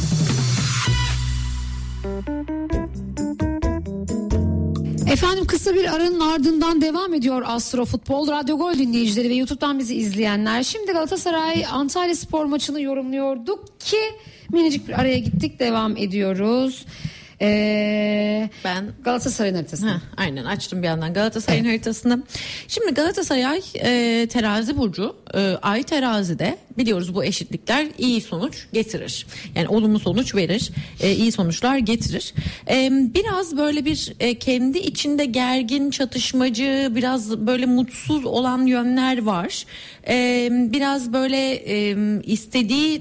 Efendim, kısa bir aranın ardından devam ediyor Astro Futbol. Radyo Gol dinleyicileri ve YouTube'dan bizi izleyenler. Şimdi Galatasaray Antalya Spor maçını yorumluyorduk ki minicik bir araya gittik, devam ediyoruz. Ee, ben Galatasaray'ın haritasını. Heh, aynen açtım bir yandan Galatasaray'ın evet. haritasını. Şimdi Galatasaray e, terazi burcu, e, ay terazide, biliyoruz bu eşitlikler iyi sonuç getirir. Yani olumlu sonuç verir, e, iyi sonuçlar getirir. E, biraz böyle bir e, kendi içinde gergin, çatışmacı, biraz böyle mutsuz olan yönler var. E, biraz böyle e, istediği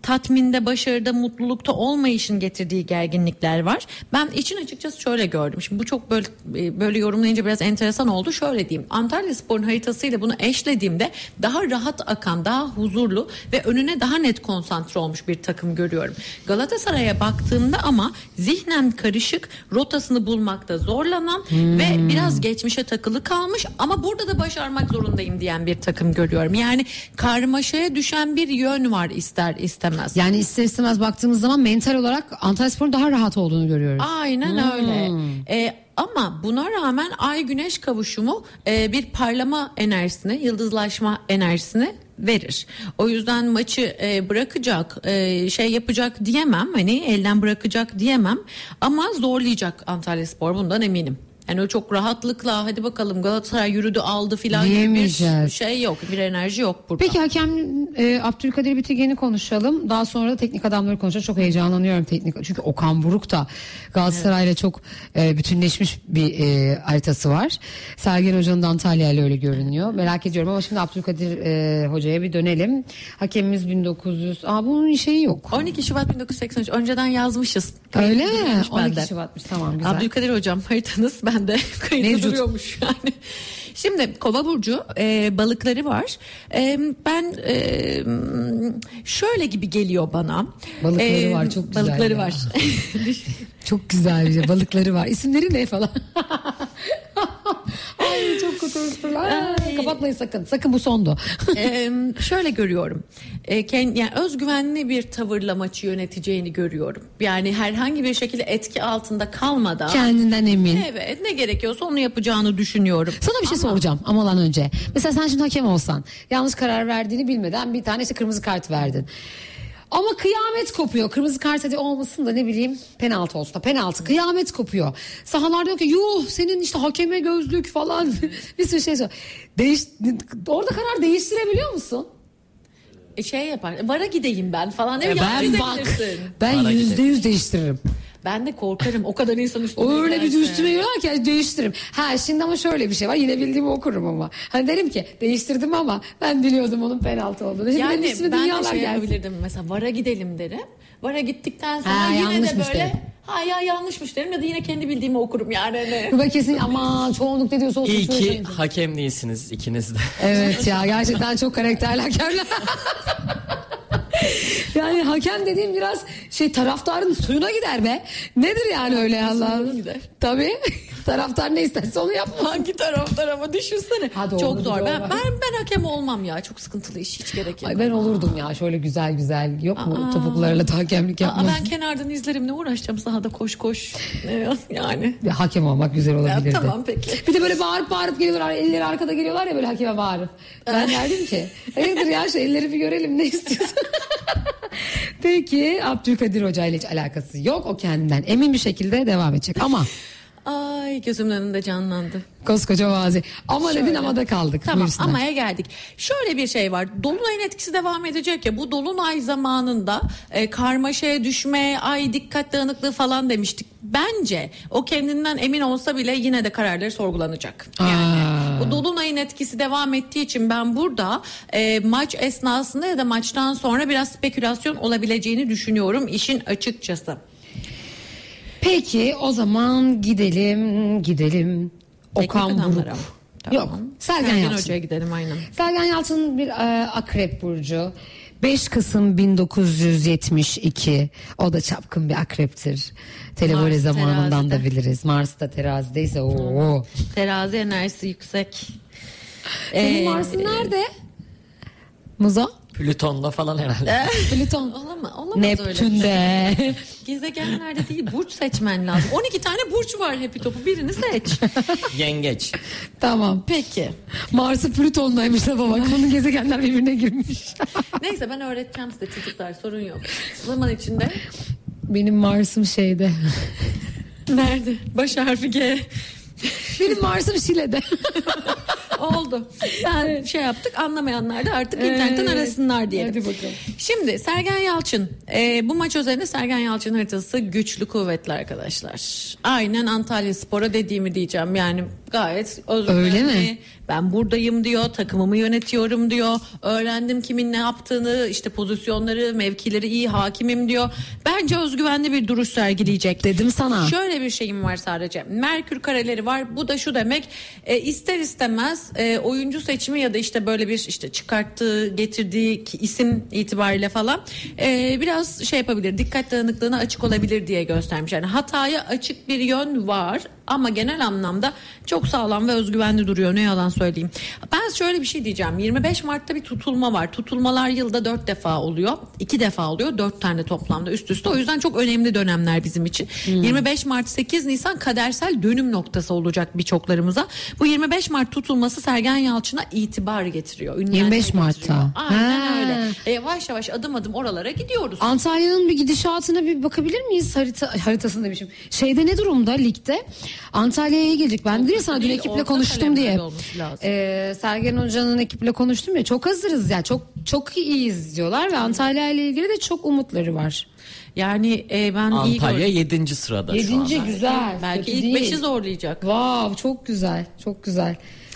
tatminde, başarıda, mutlulukta olmayışın getirdiği gerginlikler var. Ben için açıkçası şöyle gördüm. Şimdi bu çok böyle böyle yorumlayınca biraz enteresan oldu. Şöyle diyeyim. Antalyaspor'un haritasıyla bunu eşlediğimde daha rahat akan, daha huzurlu ve önüne daha net konsantre olmuş bir takım görüyorum. Galatasaray'a baktığımda ama zihnen karışık, rotasını bulmakta zorlanan hmm. ve biraz geçmişe takılı kalmış ama burada da başarmak zorundayım diyen bir takım görüyorum. Yani karmaşaya düşen bir yön var ister istemez. Yani ister istemez baktığımız zaman mental olarak Antalyaspor'un daha rahat olduğunu görüyoruz. Aynen hmm. öyle. Ee, ama buna rağmen ay güneş kavuşumu e, bir parlama enerjisini, yıldızlaşma enerjisini verir. O yüzden maçı e, bırakacak, e, şey yapacak diyemem. Hani elden bırakacak diyemem. Ama zorlayacak Antalyaspor, bundan eminim. Yani o çok rahatlıkla hadi bakalım Galatasaray yürüdü aldı filan gibi bir şey yok. Bir enerji yok burada. Peki hakem e, Abdülkadir Bitigen'i konuşalım. Daha sonra da teknik adamları konuşacağız. Çok heyecanlanıyorum teknik. Çünkü Okan Buruk da Galatasaray'la evet. çok e, bütünleşmiş bir e, haritası var. Sergen Hoca'nın da Antalya ile öyle görünüyor. Merak ediyorum ama şimdi Abdülkadir e, Hoca'ya bir dönelim. Hakemimiz bin dokuz yüz. Aa bunun şeyi yok. on iki Şubat bin dokuz yüz seksen üç. Önceden yazmışız. Öyle mi? on iki Şubat'mış. Tamam güzel. Abdülkadir Hocam haritanız ben de kayıtlı duruyormuş yani. Şimdi Kova burcu e, balıkları var. E, ben e, şöyle gibi geliyor bana. Balıkları e, var çok güzel. Balıkları ya. var. Çok güzel bir şey. Balıkları var. İsimleri ne falan? Ay çok kötüler. Kapatmayın sakın. Sakın bu sondu. ee, şöyle görüyorum. Ee, kend, yani özgüvenli bir tavırla maçı yöneteceğini görüyorum. Yani herhangi bir şekilde etki altında kalmadan. Kendinden emin. Evet, ne gerekiyorsa onu yapacağını düşünüyorum. Sana bir şey ama... soracağım ama lan önce. Mesela sen şimdi hakem olsan, yanlış karar verdiğini bilmeden bir tane işte kırmızı kart verdin. Ama kıyamet kopuyor. Kırmızı kart hadi olmasın da ne bileyim penaltı olsun da penaltı. Kıyamet kopuyor. Sahalar diyor ki yuh senin işte hakeme gözlük falan bir sürü şey söylüyor. Değiş, orada karar değiştirebiliyor musun? E şey yapar. Vara gideyim ben falan. E ben bak. Ben yüzde yüz değiştiririm. Ben de korkarım. O kadar insan üstüme öyle bir üstüme geliyor ki değiştiririm. Ha şimdi ama şöyle bir şey var. Yine bildiğimi okurum ama. Hani derim ki değiştirdim ama ben biliyordum onun penaltı olduğunu. Şimdi yani ben de şey gelsin. yapabilirdim. Mesela vara gidelim derim. Vara gittikten sonra ha, yine de böyle derim. ha ya yanlışmış derim ya da yine kendi bildiğimi okurum yani. Bu kesin ama çoğunluk ne diyorsa olsun. İyi ki hakem değilsiniz ikiniz de. Evet ya gerçekten çok karakterli hakemler. Yani hakem dediğim biraz şey taraftarın suyuna gider be. Nedir yani öyle Allah'ım? Gider. Tabii. Taraftar ne isterse onu yapmasın. Hangi taraftar ama düşünsene. Ha, doğru, çok zor. Doğru. Ben, ben ben hakem olmam ya. Çok sıkıntılı iş. Hiç gerek yok. Ay ben olurdum ya. Şöyle güzel güzel. Yok mu Aa. topuklarla da hakemlik yapmak? Ben kenardan izlerim. Ne uğraşacağım sahada koş koş. Yani. Bir hakem olmak güzel olabilirdi. Ya, tamam peki. Bir de böyle bağırıp bağırıp geliyorlar. Elleri arkada geliyorlar ya böyle hakeme bağırıp. Ben derdim ki. Hayırdır ya şu elleri bir görelim ne istiyorsun? Peki Abdülkadir Hoca ile hiç alakası yok. O kendinden emin bir şekilde devam edecek ama. Ay gözümün önünde canlandı. Koskoca vazi. Ama Şöyle. dedin ama da kaldık. Tamam Buyursunlar. amaya geldik. Şöyle bir şey var. Dolunayın etkisi devam edecek ya. Bu dolunay zamanında e, karmaşaya düşme, ay dikkat dağınıklığı falan demiştik. Bence o kendinden emin olsa bile yine de kararları sorgulanacak. Yani Aa. bu dolunayın etkisi devam ettiği için ben burada e, maç esnasında ya da maçtan sonra biraz spekülasyon olabileceğini düşünüyorum işin açıkçası. Peki o zaman gidelim gidelim Okan Buruk. Tamam. Yok Sergen, Sergen Yalçın. Hoca'ya gidelim aynen. Sergen Yalçın bir e, akrep burcu. beş Kasım bin dokuz yüz yetmiş iki. O da çapkın bir akreptir. Televole zamanından terazide. Da biliriz. Mars'ta terazideyse ooo. Terazi enerjisi yüksek. Senin ee, Mars'ın nerede? Muzo? Plüton'da falan herhalde. Plüton. Olamaz, olamaz Neptün'de. Öyle. Gezegenlerde değil burç seçmen lazım. on iki tane burç var hepi topu birini seç. Yengeç. Tamam. Peki. Mars'ı Plüton'daymış da bak. Bunun gezegenler birbirine girmiş. Neyse ben öğreteceğim size çocuklar sorun yok. Zaman içinde. Benim Mars'ım şeyde. Nerede? Baş harfi G. Benim Mars'ım Şile'de. Oldu. Yani şey yaptık anlamayanlar da artık internetten ee, arasınlar diyelim. Hadi bakalım. Şimdi Sergen Yalçın e, bu maç üzerinde Sergen Yalçın haritası güçlü kuvvetli arkadaşlar. Aynen Antalyaspor'a dediğimi diyeceğim yani Gayet özgüvenli. Öyle mi? Ben buradayım diyor, takımımı yönetiyorum diyor. Öğrendim kimin ne yaptığını, işte pozisyonları, mevkileri iyi hakimim diyor. Bence özgüvenli bir duruş sergileyecek. Dedim sana. Şöyle bir şeyim var sadece. Merkür kareleri var. Bu da şu demek. E, ister istemez e, oyuncu seçimi ya da işte böyle bir işte çıkarttığı, getirdiği isim itibariyle falan e, biraz şey yapabilir. Dikkat dağınıklığına açık olabilir diye göstermiş. Yani hataya açık bir yön var ama genel anlamda çok sağlam ve özgüvenli duruyor. Ne yalan söyleyeyim. Ben şöyle bir şey diyeceğim. yirmi beş Mart'ta bir tutulma var. Tutulmalar yılda dört defa oluyor. iki defa oluyor. dört tane toplamda üst üste. O yüzden çok önemli dönemler bizim için. Hmm. yirmi beş Mart sekiz Nisan kadersel dönüm noktası olacak birçoklarımıza. Bu yirmi beş Mart tutulması Sergen Yalçın'a itibar getiriyor. yirmi beş Mart'ta. Aynen ha. öyle. E, yavaş yavaş adım adım oralara gidiyoruz. Antalya'nın bir gidişatına bir bakabilir miyiz? Harita, haritasını demişim. Şeyde ne durumda ligde? Antalya'ya gelecek. Ben dedim ya sana dün Değil, ekiple orta konuştum diye. kalemlerde olması lazım. Ee, Sergen Hoca'nın ekiple konuştum ya. Çok hazırız ya. Çok çok iyiyiz diyorlar ve Antalya ile ilgili de çok umutları var. Yani e, ben iyi Antalya gördüm. yedinci sırada Yedinci şu anda. güzel. Belki Kötü ilk değil. beşi zorlayacak. Wow, çok güzel. Çok güzel.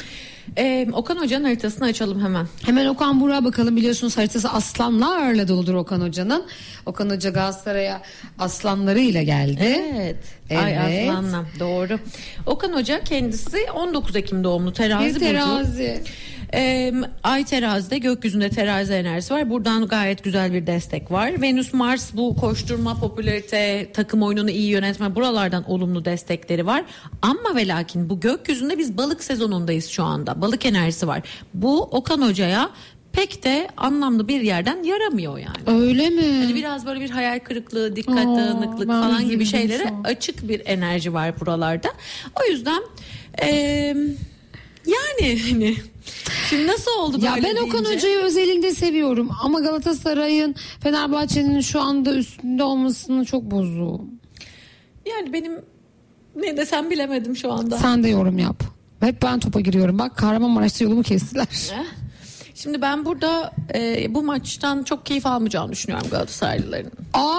Ee, Okan Hoca'nın haritasını açalım hemen. Hemen Okan Burak'a bakalım. Biliyorsunuz haritası aslanlarla doludur Okan Hoca'nın. Okan Hoca Galatasaray'a aslanlarıyla geldi. Evet. Evet. Ay aslanla doğru. Okan Hoca kendisi on dokuz Ekim doğumlu, terazi Bir terazi. burcu. Ee, Ay terazide, gökyüzünde terazi enerjisi var. Buradan gayet güzel bir destek var. Venüs Mars bu koşturma, popülarite, takım oyununu iyi yönetme, buralardan olumlu destekleri var. Ama ve lakin bu gökyüzünde biz balık sezonundayız şu anda. Balık enerjisi var. Bu Okan Hoca'ya pek de anlamlı bir yerden yaramıyor yani. Öyle mi? Hani biraz böyle bir hayal kırıklığı, dikkat Aa, dağınıklık ben falan gibi üzüldüm şeylere şu an. açık bir enerji var buralarda. O yüzden eee yani hani şimdi nasıl oldu böyle Ya ben Okan deyince? Hoca'yı özelinde seviyorum ama Galatasaray'ın Fenerbahçe'nin şu anda üstünde olmasını çok bozdu. Yani benim ne desem bilemedim şu anda. Sen de yorum yap. Hep ben topa giriyorum. Bak Kahramanmaraş'ta yolumu kestiler. Eh. Şimdi ben burada e, bu maçtan çok keyif almayacağını düşünüyorum Galatasaraylıların.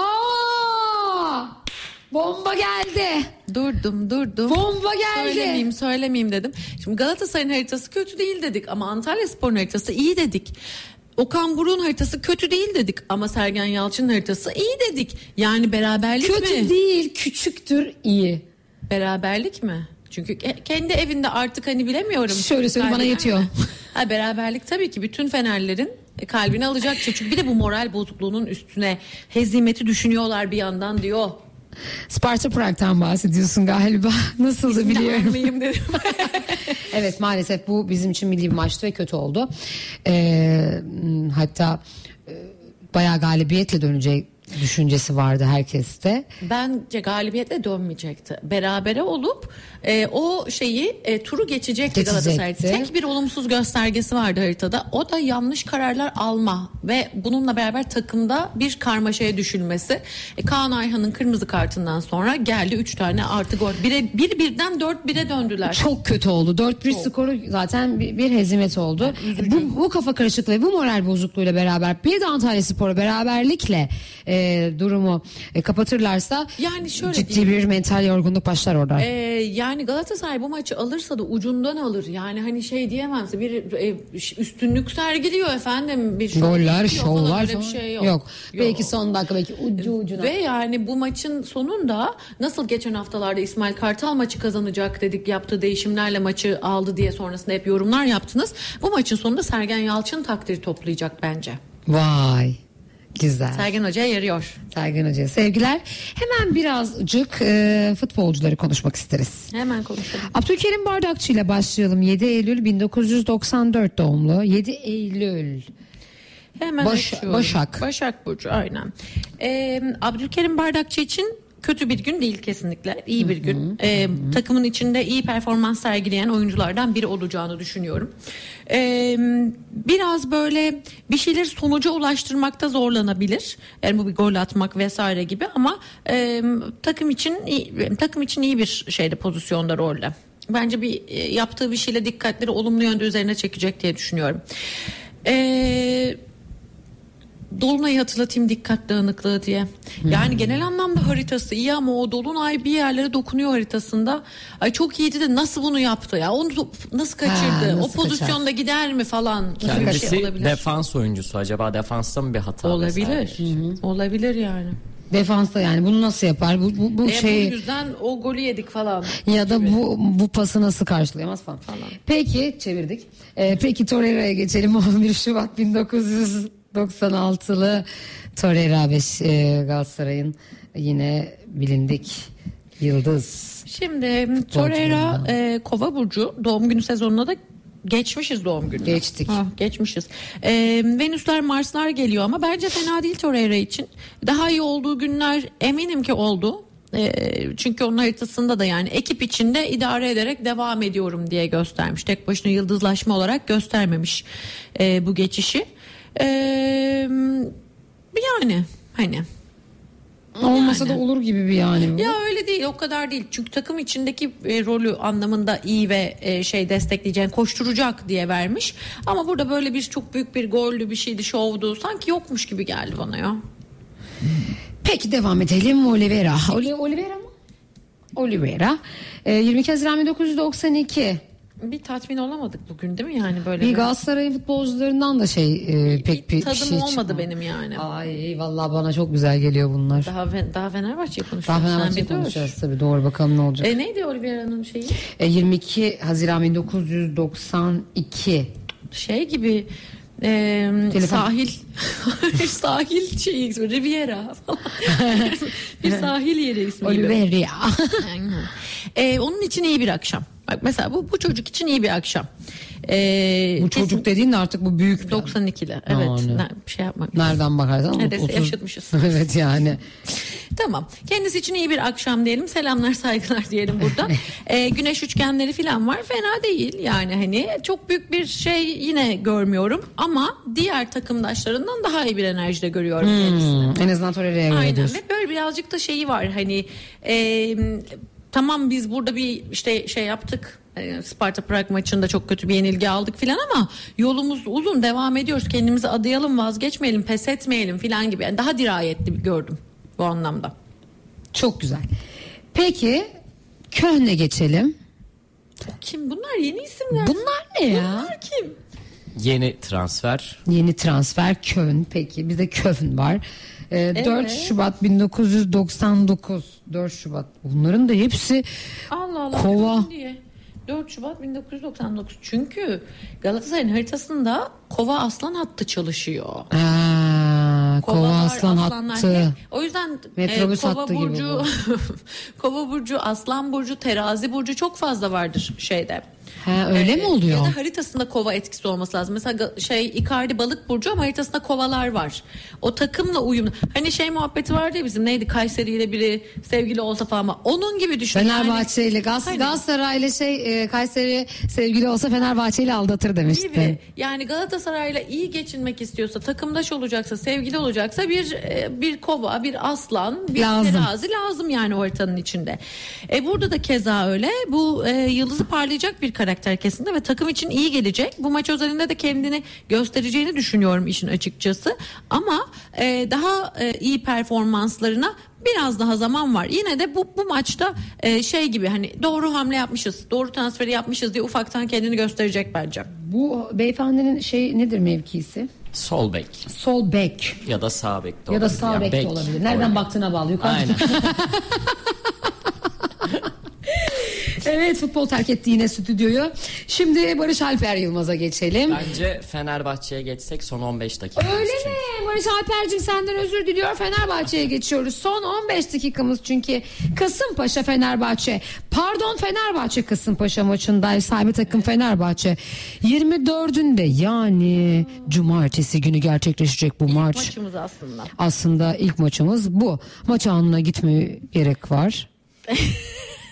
Aa! Bomba geldi. Durdum durdum. Bomba geldi. Söylemeyeyim söylemeyeyim dedim. Şimdi Galatasaray'ın haritası kötü değil dedik ama Antalyaspor'un haritası iyi dedik. Okan Buruk'un haritası kötü değil dedik ama Sergen Yalçın'ın haritası iyi dedik. Yani beraberlik Kötü mi? değil, küçüktür, iyi. Beraberlik mi? Çünkü ke- kendi evinde artık hani bilemiyorum. Şöyle söyleyeyim, bana Kaybeder yetiyor. mi? Ha, beraberlik tabii ki bütün Fenerlerin kalbini alacak. Çünkü bir de bu moral bozukluğunun üstüne hezimeti düşünüyorlar bir yandan diyor. Sparta Prag'tan bahsediyorsun galiba. Nasıl da biliyorum. Almayayım dedim. Evet, maalesef bu bizim için milli bir maçtı ve kötü oldu. Ee, hatta e, bayağı galibiyetle dönecek düşüncesi vardı herkeste. Bence galibiyetle dönmeyecekti. Berabere olup e, o şeyi e, turu geçecekti Galatasaray. Geçecekti. Tek bir olumsuz göstergesi vardı haritada. O da yanlış kararlar alma ve bununla beraber takımda bir karmaşaya düşülmesi. E, Kaan Ayhan'ın kırmızı kartından sonra geldi üç tane artı gol. Bire, bir birden dört bire döndüler. Çok kötü oldu. dört bir skoru zaten bir, bir hezimet oldu. Bu, bu kafa karışıklığı ve bu moral bozukluğuyla beraber bir de Antalyaspor'a beraberlikle e, durumu e, kapatırlarsa Yani şöyle ciddi diyeyim. bir mental yorgunluk başlar orada. Ee, yani Galatasaray bu maçı alırsa da ucundan alır. Yani hani şey diyemem size, bir e, üstünlük sergiliyor efendim. Bir şov Goller, yapıyor falan, şovlar öyle bir falan. şey yok. yok. Belki son dakika, belki ucu ucuna. Ve yani bu maçın sonunda nasıl geçen haftalarda İsmail Kartal maçı kazanacak dedik, yaptığı değişimlerle maçı aldı diye sonrasında hep yorumlar yaptınız. Bu maçın sonunda Sergen Yalçın takdiri toplayacak bence. Vay. Güzel. Sergen Hoca'ya yarıyor. Sergen Hoca'ya sevgiler. Hemen birazcık e, futbolcuları konuşmak isteriz. Hemen konuşalım. Abdülkerim Bardakçı ile başlayalım. yedi Eylül bin dokuz yüz doksan dört doğumlu. yedi Eylül. Hemen Baş- açıyorum. Başak. Başak Burcu, aynen. Ee, Abdülkerim Bardakçı için kötü bir gün değil kesinlikle. İyi bir gün. Ee, takımın içinde iyi performans sergileyen oyunculardan biri olacağını düşünüyorum. Ee, biraz böyle bir şeyler sonuca ulaştırmakta zorlanabilir. Yani bu bir gol atmak vesaire gibi ama e, takım için iyi, takım için iyi bir şeyde, pozisyonda, rolde. Bence bir e, yaptığı bir şeyle dikkatleri olumlu yönde üzerine çekecek diye düşünüyorum. Eee Dolunay'ı hatırlatayım, dikkat dağınıklığı diye. Yani hmm. genel anlamda haritası iyi ama o Dolunay bir yerlere dokunuyor haritasında. Ay çok iyiydi de nasıl bunu yaptı ya? Onu nasıl kaçırdı? Ha, nasıl o pozisyonda kaçar? Gider mi falan? Kendisi şey defans oyuncusu. Acaba defansta mı bir hata? Olabilir. Olabilir yani. Defansta yani bunu nasıl yapar? Bu bu, bu e, şey. Bu yüzden o golü yedik falan. Ya da bu bu pası nasıl karşılayamaz falan. falan. Peki çevirdik. Ee, peki Torreira'ya geçelim. on bir Şubat bin dokuz yüz doksan altılı Torreira beş e, Galatasaray'ın yine bilindik yıldız. Şimdi Torreira e, Kova burcu, doğum günü sezonuna da geçmişiz doğum gününe. Geçtik. Ha, geçmişiz. Ee, Venüsler Marslar geliyor ama bence fena değil Torreira için. Daha iyi olduğu günler eminim ki oldu. Ee, çünkü onun haritasında da yani ekip içinde idare ederek devam ediyorum diye göstermiş. Tek başına yıldızlaşma olarak göstermemiş ee, bu geçişi. Ee, yani hani olmasa yani. da olur gibi bir yani bu. Ya öyle değil, o kadar değil. Çünkü takım içindeki e, rolü anlamında iyi ve e, şey destekleyeceğin, koşturacak diye vermiş. Ama burada böyle bir çok büyük bir gollü bir şeydi, şovdu. Sanki yokmuş gibi geldi bana ya. Peki devam edelim. Oliveira. Oli, Oliveira mı? Oliveira. E, yirmi iki Haziran bin dokuz yüz doksan iki. Bir tatmin olamadık bugün değil mi yani böyle? Bir Galatasaray'ın futbolcularından da şey e, pek bir, bir tadım şey olmadı çıkmadı. Benim yani. Ay vallahi bana çok güzel geliyor bunlar. Daha daha Fenerbahçe konuşuyoruz. Daha Fenerbahçe konuşacağız tabii, doğru, bakalım ne olacak. E, neydi Oliveira'nın şeyi? E, yirmi iki Haziran bin dokuz yüz doksan iki. Şey gibi e, sahil sahil şey ismi Riviera falan. Bir sahil yeri ismi gibi. Oliveira. e, onun için iyi bir akşam. Bak mesela bu bu çocuk için iyi bir akşam. Ee, bu çocuk dediğin de artık bu büyük doksan ikili. Evet. Ne, bir şey yapmak. Nereden bakarsan neredeyse yaşatmışız. Evet yani. Tamam. Kendisi için iyi bir akşam diyelim. Selamlar, saygılar diyelim burada. ee, güneş üçgenleri falan var. Fena değil. Yani hani çok büyük bir şey yine görmüyorum ama diğer takımdaşlarından daha iyi bir enerjide görüyorum hmm, kendisini. En azından Torreira'ya göre diyorsun. Aynen. Ve böyle birazcık da şeyi var. Hani eee tamam biz burada bir işte şey yaptık. Sparta Prag maçında çok kötü bir yenilgi aldık filan ama yolumuz uzun, devam ediyoruz. Kendimizi adayalım, vazgeçmeyelim, pes etmeyelim filan gibi. Yani daha dirayetli gördüm bu anlamda. Çok güzel. Peki Köln'e geçelim. Kim? Bunlar yeni isimler. Bunlar ne ya? Bunlar kim? Yeni transfer. Yeni transfer Köln. Peki bizde Köln var. Ee, evet. dört Şubat bin dokuz yüz doksan dokuz. dört Şubat. Bunların da hepsi Allah Allah, Kova. Diye. dört Şubat bin dokuz yüz doksan dokuz. Çünkü Galatasaray'ın haritasında Kova Aslan hattı çalışıyor. Aa, Kova Aslan hattı. Hep. O yüzden Metrobüs e, Kova hattı burcu, gibi Kova burcu, Aslan burcu, Terazi burcu çok fazla vardır şeyde. Ha, öyle ee, mi oluyor? Ya da haritasında kova etkisi olması lazım. Mesela şey Icardi balık burcu ama haritasında kovalar var. O takımla uyumlu. Hani şey muhabbeti vardı ya bizim, neydi, Kayseri ile biri sevgili olsa falan ama onun gibi düşün. Fenerbahçe yani, ile Gal- Galatasaray ile şey e, Kayseri sevgili olsa Fenerbahçe ile aldatır demişti. Gibi. Yani Galatasaray'la iyi geçinmek istiyorsa, takımdaş olacaksa, sevgili olacaksa bir e, bir kova, bir aslan, bir lazım. Terazi lazım yani o haritanın içinde. E, burada da keza öyle. Bu e, yıldızı parlayacak bir karakter kesinlikle ve takım için iyi gelecek. Bu maç özelinde de kendini göstereceğini düşünüyorum işin açıkçası. Ama e, daha e, iyi performanslarına biraz daha zaman var. Yine de bu bu maçta e, şey gibi hani doğru hamle yapmışız, doğru transferi yapmışız diye ufaktan kendini gösterecek bence. Bu beyefendinin şey nedir mevkisi? Sol bek. Sol bek. Ya da sağ bek de olabilir. Ya da sağ yani bek de olabilir. Nereden Oraya. baktığına bağlı. Yukarı. Aynen. Evet, futbol terk etti yine stüdyoyu. Şimdi Barış Alper Yılmaz'a geçelim. Bence Fenerbahçe'ye geçsek son on beş dakika. Öyle çünkü. mi? Barış Alper'cim senden özür diliyor. Fenerbahçe'ye geçiyoruz. Son on beş dakikamız çünkü Kasımpaşa Fenerbahçe. Pardon Fenerbahçe Kasımpaşa maçında ev sahibi takım Fenerbahçe. yirmi dördünde yani cumartesi günü gerçekleşecek bu ilk maç. İlk maçımız aslında. Aslında ilk maçımız bu. Maç anına gitmeye gerek var.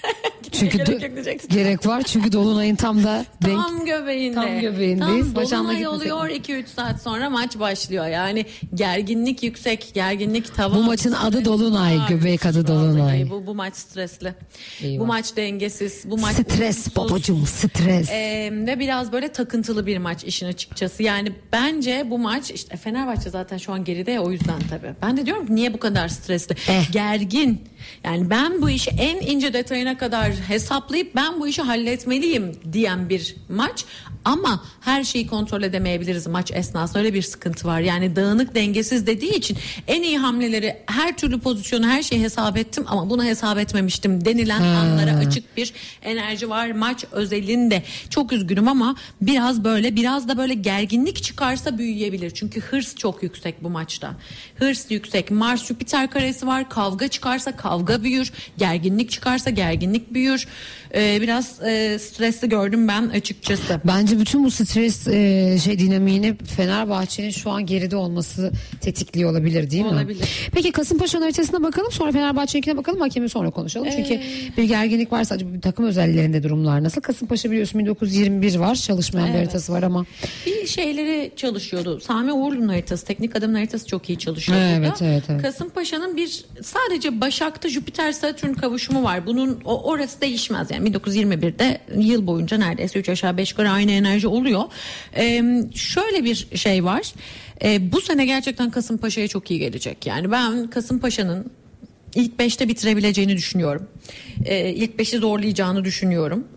Çünkü gerek do- yok diyeceksin. gerek var çünkü dolunayın tam da denk. Tam göbeğinde. Tam göbeğindeyiz. Tam Başağına dolunay gitmesek oluyor, iki üç saat sonra maç başlıyor. Yani gerginlik yüksek, gerginlik tavan. Bu maçın adı Dolunay, Var. göbek adı Dolunay. Vallahi Bu, bu maç stresli. Eyvah. Bu maç dengesiz. Bu maç Stres uyumsuz. babacığım, stres. Ee, ve biraz böyle takıntılı bir maç işin açıkçası. Yani bence bu maç işte Fenerbahçe zaten şu an geride ya, o yüzden tabii. Ben de diyorum ki niye bu kadar stresli? Eh. Gergin. Yani ben bu işi en ince detayına kadar hesaplayıp ben bu işi halletmeliyim diyen bir maç. Ama her şeyi kontrol edemeyebiliriz maç esnasında, öyle bir sıkıntı var. Yani dağınık, dengesiz dediği için en iyi hamleleri, her türlü pozisyonu, her şeyi hesap ettim ama bunu hesap etmemiştim denilen Ha. anlara açık bir enerji var maç özelinde. Çok üzgünüm ama biraz böyle, biraz da böyle gerginlik çıkarsa büyüyebilir. Çünkü hırs çok yüksek bu maçta. Hırs yüksek. Mars Jüpiter karesi var. Kavga çıkarsa kavga büyür. Gerginlik çıkarsa gerginlik büyür. Ee, biraz e, stresli gördüm ben açıkçası. Bence bütün bu stres e, şey dinamiğini Fenerbahçe'nin şu an geride olması tetikliyor olabilir değil mi? Olabilir. Peki Kasımpaşa'nın haritasına bakalım, sonra Fenerbahçe'ninkine bakalım, hakemi sonra konuşalım. Çünkü Ee... bir gerginlik var, sadece bir takım özelliklerinde durumlar nasıl? Kasımpaşa biliyorsun bin dokuz yüz yirmi bir var, çalışmayan bir Evet. haritası var ama. Bir şeyleri çalışıyordu. Sami Uğurlu'nun haritası, teknik adamın haritası çok iyi çalışıyor Evet, burada. evet, evet. Kasımpaşa'nın bir sadece Başak'ta Jüpiter Satürn kavuşumu var. Bunun o, orası değişmez yani. bin dokuz yüz yirmi birde yıl boyunca neredeyse üç aşağı beş yukarı aynı enerji oluyor. Ee, şöyle bir şey var. Ee, bu sene gerçekten Kasımpaşa'ya çok iyi gelecek. Yani ben Kasımpaşa'nın ilk beşte bitirebileceğini düşünüyorum. Ee, ilk beşi zorlayacağını düşünüyorum.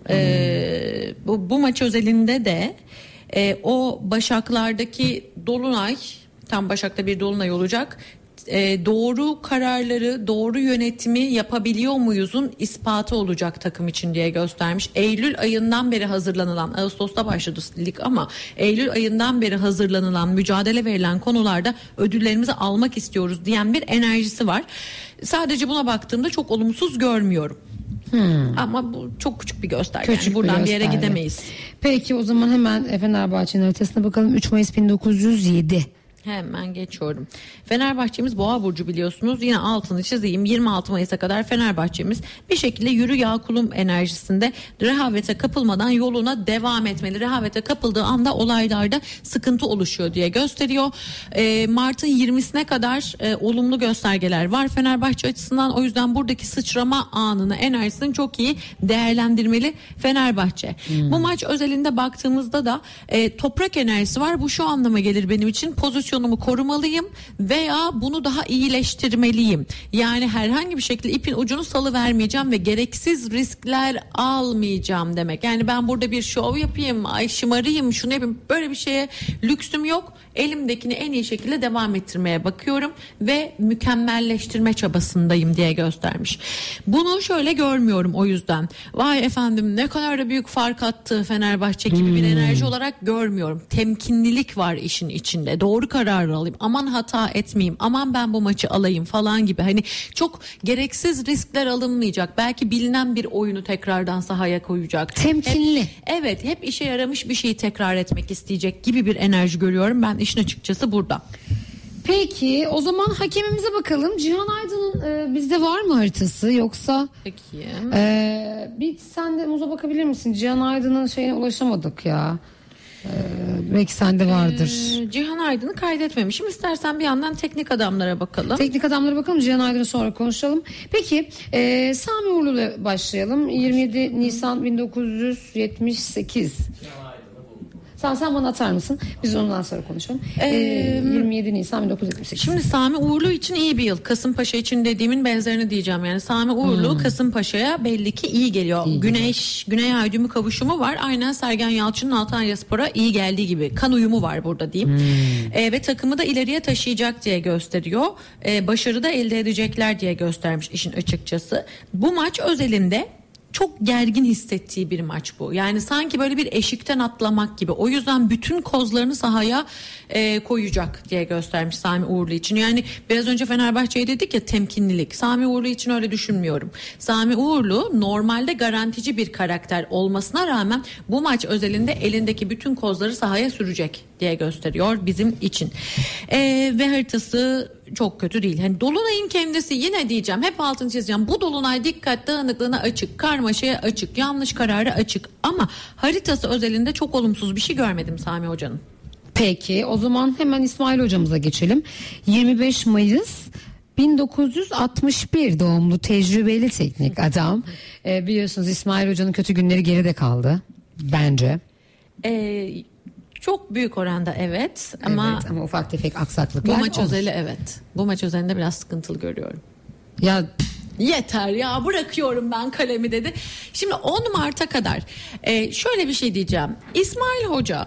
Ee, bu, bu maç özelinde de e, o Başaklardaki dolunay, tam Başak'ta bir dolunay olacak. E, doğru kararları, doğru yönetimi yapabiliyor muyuzun ispatı olacak takım için diye göstermiş. Eylül ayından beri hazırlanılan, Ağustos'ta başladı lig ama Eylül ayından beri hazırlanılan, mücadele verilen konularda ödüllerimizi almak istiyoruz diyen bir enerjisi var. Sadece buna baktığımda çok olumsuz görmüyorum. Hmm. Ama bu çok küçük bir gösterge. Küçük Yani buradan bir, bir yere gösterge. gidemeyiz. Peki o zaman hemen Fenerbahçe'nin haritasına bakalım. üç Mayıs bin dokuz yüz yedi. Hemen geçiyorum. Fenerbahçemiz Boğa burcu biliyorsunuz. Yine altını çizeyim. yirmi altı Mayıs'a kadar Fenerbahçemiz bir şekilde yürü ya kulum enerjisinde rehavete kapılmadan yoluna devam etmeli. Rehavete kapıldığı anda olaylarda sıkıntı oluşuyor diye gösteriyor. Ee, Mart'ın yirmisine kadar e, olumlu göstergeler var Fenerbahçe açısından. O yüzden buradaki sıçrama anını, enerjisini çok iyi değerlendirmeli Fenerbahçe. Hmm. Bu maç özelinde baktığımızda da e, toprak enerjisi var. Bu şu anlama gelir benim için: pozisyonumu korumalıyım veya bunu daha iyileştirmeliyim. Yani herhangi bir şekilde ipin ucunu salıvermeyeceğim ve gereksiz riskler almayacağım demek. Yani ben burada bir şov yapayım, ay şımarayım, şunu yapayım, böyle bir şeye lüksüm yok. Elimdekini en iyi şekilde devam ettirmeye bakıyorum ve mükemmelleştirme çabasındayım diye göstermiş. Bunu şöyle görmüyorum o yüzden. Vay efendim ne kadar da büyük fark attı Fenerbahçe gibi hmm. bir enerji olarak görmüyorum. Temkinlilik var işin içinde. Doğru kararı alayım. Aman hata etmeyeyim. Aman ben bu maçı alayım falan gibi. Hani çok gereksiz riskler alınmayacak. Belki bilinen bir oyunu tekrardan sahaya koyacak. Temkinli. Hep, evet, hep işe yaramış bir şeyi tekrar etmek isteyecek gibi bir enerji görüyorum. Ben işin açıkçası burada. Peki o zaman hakemimize bakalım. Cihan Aydın'ın e, bizde var mı haritası yoksa? Peki. E, bir sen de Muz'a bakabilir misin? Cihan Aydın'ın şeyine ulaşamadık ya. Ee, belki sende vardır. Ee, Cihan Aydın'ı kaydetmemişim. İstersen bir yandan teknik adamlara bakalım. Teknik adamlara bakalım. Cihan Aydın'ı sonra konuşalım. Peki e, Sami Uğurlu'yla başlayalım. yirmi yedi Nisan bin dokuz yüz yetmiş sekiz. Sen, sen bana atar mısın? Biz ondan sonra konuşalım. Ee, ee, yirmi yedi Nisan bin dokuz yüz yetmiş sekiz. Şimdi Sami Uğurlu için iyi bir yıl. Kasımpaşa için dediğimin benzerini diyeceğim. Yani Sami Uğurlu hmm. Kasımpaşa'ya belli ki iyi geliyor. İyi Güneş, gibi. Güney ay düğümü kavuşumu var. Aynen Sergen Yalçın'ın Antalyaspor'a iyi geldiği gibi. Kan uyumu var burada diyeyim. Hmm. Ee, ve takımı da ileriye taşıyacak diye gösteriyor. Ee, başarı da elde edecekler diye göstermiş işin açıkçası. Bu maç özelinde çok gergin hissettiği bir maç bu. Yani sanki böyle bir eşikten atlamak gibi. O yüzden bütün kozlarını sahaya e, koyacak diye göstermiş Sami Uğurlu için. Yani biraz önce Fenerbahçe'ye dedik ya, temkinlilik. Sami Uğurlu için öyle düşünmüyorum. Sami Uğurlu normalde garantici bir karakter olmasına rağmen bu maç özelinde elindeki bütün kozları sahaya sürecek diye gösteriyor bizim için. E, ve haritası çok kötü değil. Hani dolunayın kendisi yine diyeceğim, hep altını çizeceğim. Bu dolunay dikkat dağınıklığına açık, karmaşaya açık, yanlış karara açık. Ama haritası özelinde çok olumsuz bir şey görmedim Sami Hoca'nın. Peki o zaman hemen İsmail hocamıza geçelim. yirmi beş Mayıs bin dokuz yüz altmış bir doğumlu tecrübeli teknik adam. Ee, biliyorsunuz İsmail hocanın kötü günleri geride kaldı bence. Ee, çok büyük oranda evet ama, evet, ama ufak tefek aksaklıklar bu maç olur. özeli evet. Bu maç özelinde biraz sıkıntılı görüyorum. Ya yeter ya, bırakıyorum ben kalemi dedi. Şimdi on Mart'a kadar e, şöyle bir şey diyeceğim. İsmail Hoca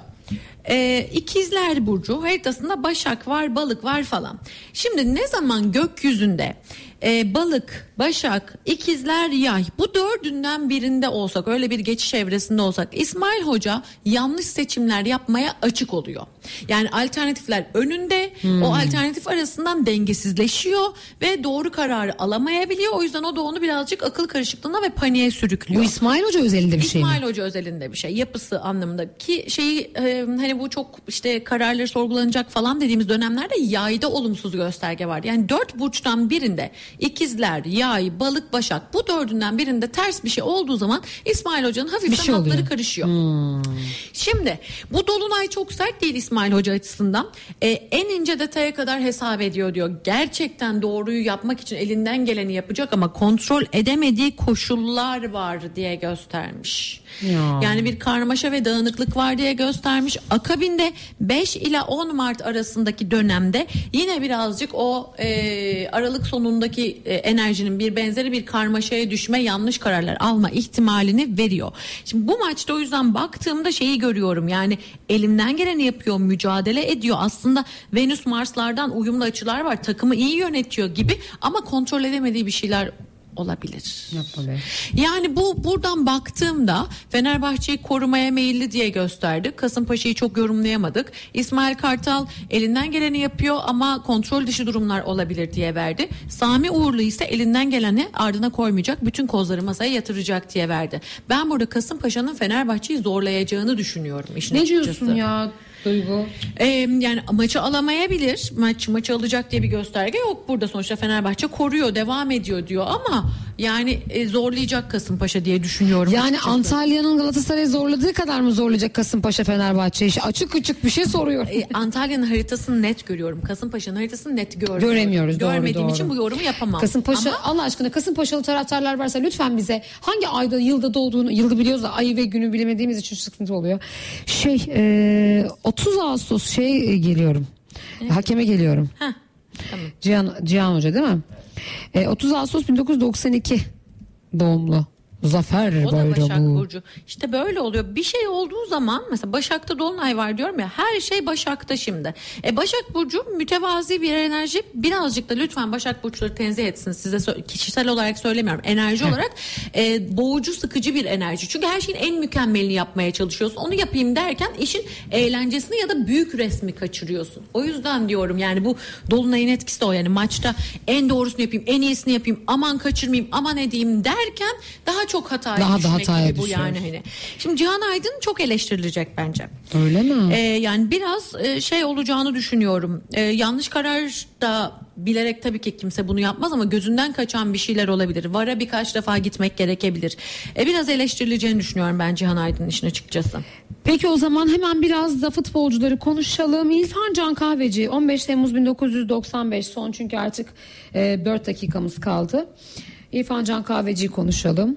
e, İkizler Burcu haritasında Başak var, Balık var falan. Şimdi ne zaman gökyüzünde e, Balık, Başak, İkizler, Yay bu dördünden birinde olsak, öyle bir geçiş evresinde olsak, İsmail Hoca yanlış seçimler yapmaya açık oluyor. Yani alternatifler önünde, hmm. o alternatif arasından dengesizleşiyor ve doğru kararı alamayabiliyor. O yüzden o da onu birazcık akıl karışıklığına ve paniğe sürüklüyor. Bu İsmail Hoca özelinde bir şey mi? İsmail Hoca özelinde bir şey, yapısı anlamında ki şeyi e, hani bu çok işte kararları sorgulanacak falan dediğimiz dönemlerde Yay'da olumsuz gösterge var. Yani dört burçtan birinde İkizler, Yay, Balık, Başak bu dördünden birinde ters bir şey olduğu zaman İsmail Hoca'nın hafiften şey hatları oluyor. karışıyor. Hmm. Şimdi bu dolunay çok sert değil İsmail Hoca açısından. Ee, en ince detaya kadar hesap ediyor diyor. Gerçekten doğruyu yapmak için elinden geleni yapacak ama kontrol edemediği koşullar var diye göstermiş. Ya. Yani bir karmaşa ve dağınıklık var diye göstermiş. Akabinde beş ila on Mart arasındaki dönemde yine birazcık o e, Aralık sonundaki e, enerjinin bir benzeri bir karmaşaya düşme, yanlış kararlar alma ihtimalini veriyor. Şimdi bu maçta o yüzden baktığımda şeyi görüyorum, yani elimden geleni yapıyor, mücadele ediyor. Aslında Venüs Mars'lardan uyumlu açılar var, takımı iyi yönetiyor gibi ama kontrol edemediği bir şeyler olabilir. Yapabilir. Yani bu buradan baktığımda Fenerbahçe'yi korumaya meyilli diye gösterdi. Kasımpaşa'yı çok yorumlayamadık. İsmail Kartal elinden geleni yapıyor ama kontrol dışı durumlar olabilir diye verdi. Sami Uğurlu ise elinden geleni ardına koymayacak, bütün kozları masaya yatıracak diye verdi. Ben burada Kasımpaşa'nın Fenerbahçe'yi zorlayacağını düşünüyorum. İşin Ne açıkçası. diyorsun ya Duygu? Ee, yani maçı alamayabilir. Maç maçı alacak diye bir gösterge yok burada. Sonuçta Fenerbahçe koruyor, devam ediyor diyor ama yani e, zorlayacak Kasımpaşa diye düşünüyorum. Yani açıkçası. Antalya'nın Galatasaray'ı zorladığı kadar mı zorlayacak Kasımpaşa Fenerbahçe'yi? Açık açık bir şey soruyor. E, Antalya'nın haritasını net görüyorum. Kasımpaşa'nın haritasını net görmüyorum. Göremiyoruz. Doğru, Görmediğim doğru. için bu yorumu yapamam. Kasımpaşa, Ama Allah aşkına Kasımpaşalı taraftarlar varsa lütfen bize hangi ayda yılda doğduğunu, yılda biliyoruz da ayı ve günü bilemediğimiz için sıkıntı oluyor. Şey e, otuz Ağustos şey geliyorum. Evet. Hakeme geliyorum. Heh, tamam. Cihan, Cihan Hoca değil mi? E, otuz Ağustos bin dokuz yüz doksan iki doğumlu. Zafer O da Başak Bayramı. Burcu. İşte böyle oluyor. Bir şey olduğu zaman mesela Başak'ta dolunay var diyorum ya, her şey Başak'ta şimdi. E Başak Burcu mütevazi bir enerji. Birazcık da lütfen Başak Burçları tenzih etsin. Size so- kişisel olarak söylemiyorum. Enerji olarak e, boğucu, sıkıcı bir enerji. Çünkü her şeyin en mükemmelini yapmaya çalışıyorsun. Onu yapayım derken işin eğlencesini ya da büyük resmi kaçırıyorsun. O yüzden diyorum yani bu dolunayın etkisi de o. Yani maçta en doğrusunu yapayım, en iyisini yapayım, aman kaçırmayayım, aman edeyim derken daha çok hataya Daha da düşmek hataya gibi bu düşüyor. yani hani. Şimdi Cihan Aydın çok eleştirilecek bence. Öyle mi? Ee, yani biraz e, şey olacağını düşünüyorum. Ee, yanlış karar da bilerek tabii ki kimse bunu yapmaz ama gözünden kaçan bir şeyler olabilir. Vara birkaç defa gitmek gerekebilir. Ee, biraz eleştirileceğini düşünüyorum ben Cihan Aydın'ın işin açıkçası. Peki o zaman hemen biraz da futbolcuları konuşalım. İrfan Can Kahveci on beş Temmuz bin dokuz yüz doksan beş son, çünkü artık e, dört dakikamız kaldı. İrfan Can Kahveci'yi konuşalım.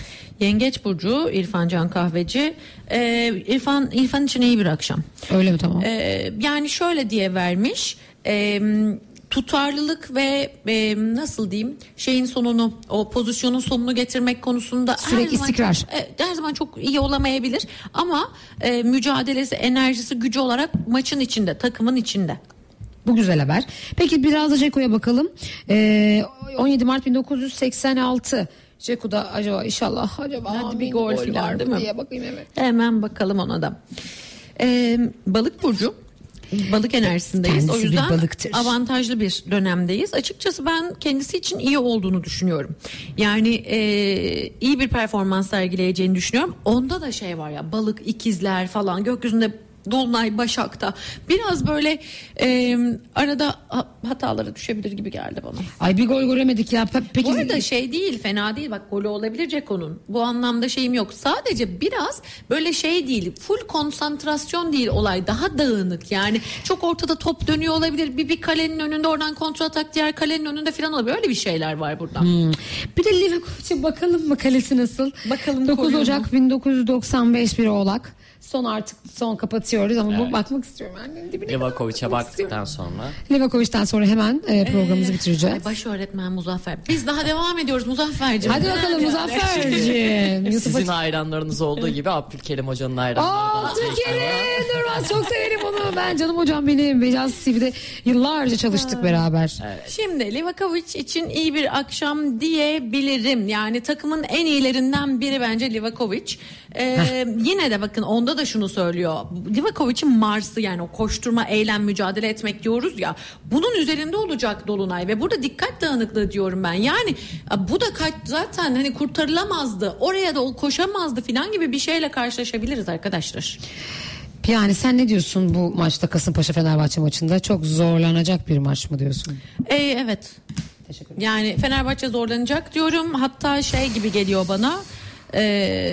Yengeç burcu İrfan Can Kahveci. Ee, İrfan İrfan için iyi bir akşam. Öyle mi? Tamam. Ee, yani şöyle diye vermiş. Ee, tutarlılık ve e, nasıl diyeyim, şeyin sonunu, o pozisyonun sonunu getirmek konusunda Sürekli her zaman, istikrar. E, her zaman çok iyi olamayabilir ama e, mücadelesi, enerjisi, gücü olarak maçın içinde, takımın içinde. Bu güzel haber. Peki biraz da Ceko'ya bakalım. Ee, on yedi Mart bin dokuz yüz seksen altı. Ceko'da acaba inşallah acaba Hadi bir bir gol gol falan var değil mı mi? diye bakayım, evet. Hemen bakalım ona da. Ee, balık burcu. Balık enerjisindeyiz. Kendisi O bir yüzden balıktır. avantajlı bir dönemdeyiz. Açıkçası ben kendisi için iyi olduğunu düşünüyorum. Yani e, iyi bir performans sergileyeceğini düşünüyorum. Onda da şey var ya, balık, ikizler falan gökyüzünde Dolunay Başak'ta. Biraz böyle e, arada hatalara düşebilir gibi geldi bana. Ay bir gol göremedik ya. Peki. Bu arada şey değil, fena değil, bak golü olabilir Ceko'nun. Bu anlamda şeyim yok. Sadece biraz böyle şey değil, full konsantrasyon değil olay, daha dağınık. Yani çok ortada top dönüyor olabilir. Bir, bir kalenin önünde oradan kontratak, diğer kalenin önünde falan olabilir. Öyle bir şeyler var burada. Hmm. Bir de Livakovic'e bakalım mı, kalesi nasıl? Bakalım. dokuz Ocak bin dokuz yüz doksan beş bir Oğlak. Son artık son kapatıyoruz ama evet. bu bakmak istiyorum. Yani Livakovic'e baktıktan sonra. Livakovic'ten sonra hemen e, programımızı ee, bitireceğiz. Ay baş öğretmen Muzaffer. Biz daha devam ediyoruz Muzaffer'cim. Hadi bakalım Muzaffer'cim. Sizin hayranlarınız olduğu gibi Abdülkerim Hoca'nın hayranları. Aa, Abdülkerim Durmaz, çok severim onu. Ben canım hocam benim. Beyaz T V'de yıllarca çalıştık beraber. Evet. Şimdi Livakovic için iyi bir akşam diyebilirim. Yani takımın en iyilerinden biri bence Livakovic. Ee, yine de bakın onda da şunu söylüyor. Livakovic'in Mars'ı, yani o koşturma, eylem, mücadele etmek diyoruz ya. Bunun üzerinde olacak Dolunay ve burada dikkat dağınıklığı diyorum ben. Yani bu da zaten hani kurtarılamazdı. Oraya da o koşamazdı falan gibi bir şeyle karşılaşabiliriz arkadaşlar. Yani sen ne diyorsun bu maçta, Kasımpaşa Fenerbahçe maçında? Çok zorlanacak bir maç mı diyorsun? Ee, evet. Teşekkür ederim. Yani Fenerbahçe zorlanacak diyorum. Hatta şey gibi geliyor bana. Ee,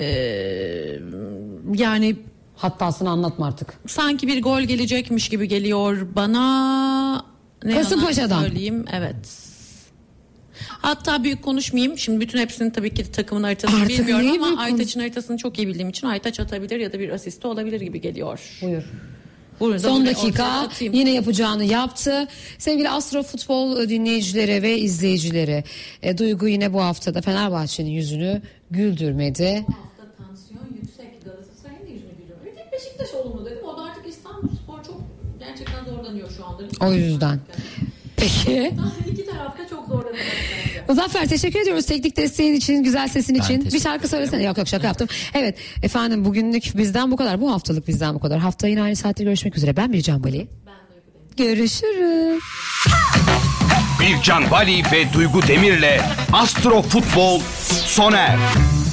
yani hattasını anlatma artık. Sanki bir gol gelecekmiş gibi geliyor bana. Ne Kasımpaşa'dan. Söyleyeyim, evet. Hatta büyük konuşmayayım. Şimdi bütün hepsini tabii ki takımın haritasını artık bilmiyorum ama Aytaç'ın haritasını çok iyi bildiğim için Aytaç atabilir ya da bir asisti olabilir gibi geliyor. Buyur. Buyurun, son dakika yine yapacağını yaptı. Sevgili Astro Futbol dinleyicileri ve izleyicileri, e, Duygu yine bu haftada Fenerbahçe'nin yüzünü güldürmedi. Bu hafta tansiyon yüksek, Galatasaray'ın da yüzünü güldürmedi. Bir tek Beşiktaş olumlu dedim. O da artık İstanbulspor çok gerçekten zorlanıyor şu anda. O yüzden. Peki. İki tarafta çok zorlanıyor. Muzaffer, teşekkür ediyoruz teknik desteğin için, güzel sesin Ben için. Bir şarkı söylesene. Yok yok, şaka yaptım. Evet efendim, bugünlük bizden bu kadar. Bu haftalık bizden bu kadar. Hafta yine aynı saatte görüşmek üzere. Ben Bircan Bali. Ben Duygu Demir. Görüşürüz. Bircan Bali ve Duygu Demir'le Astro Futbol sona erdi.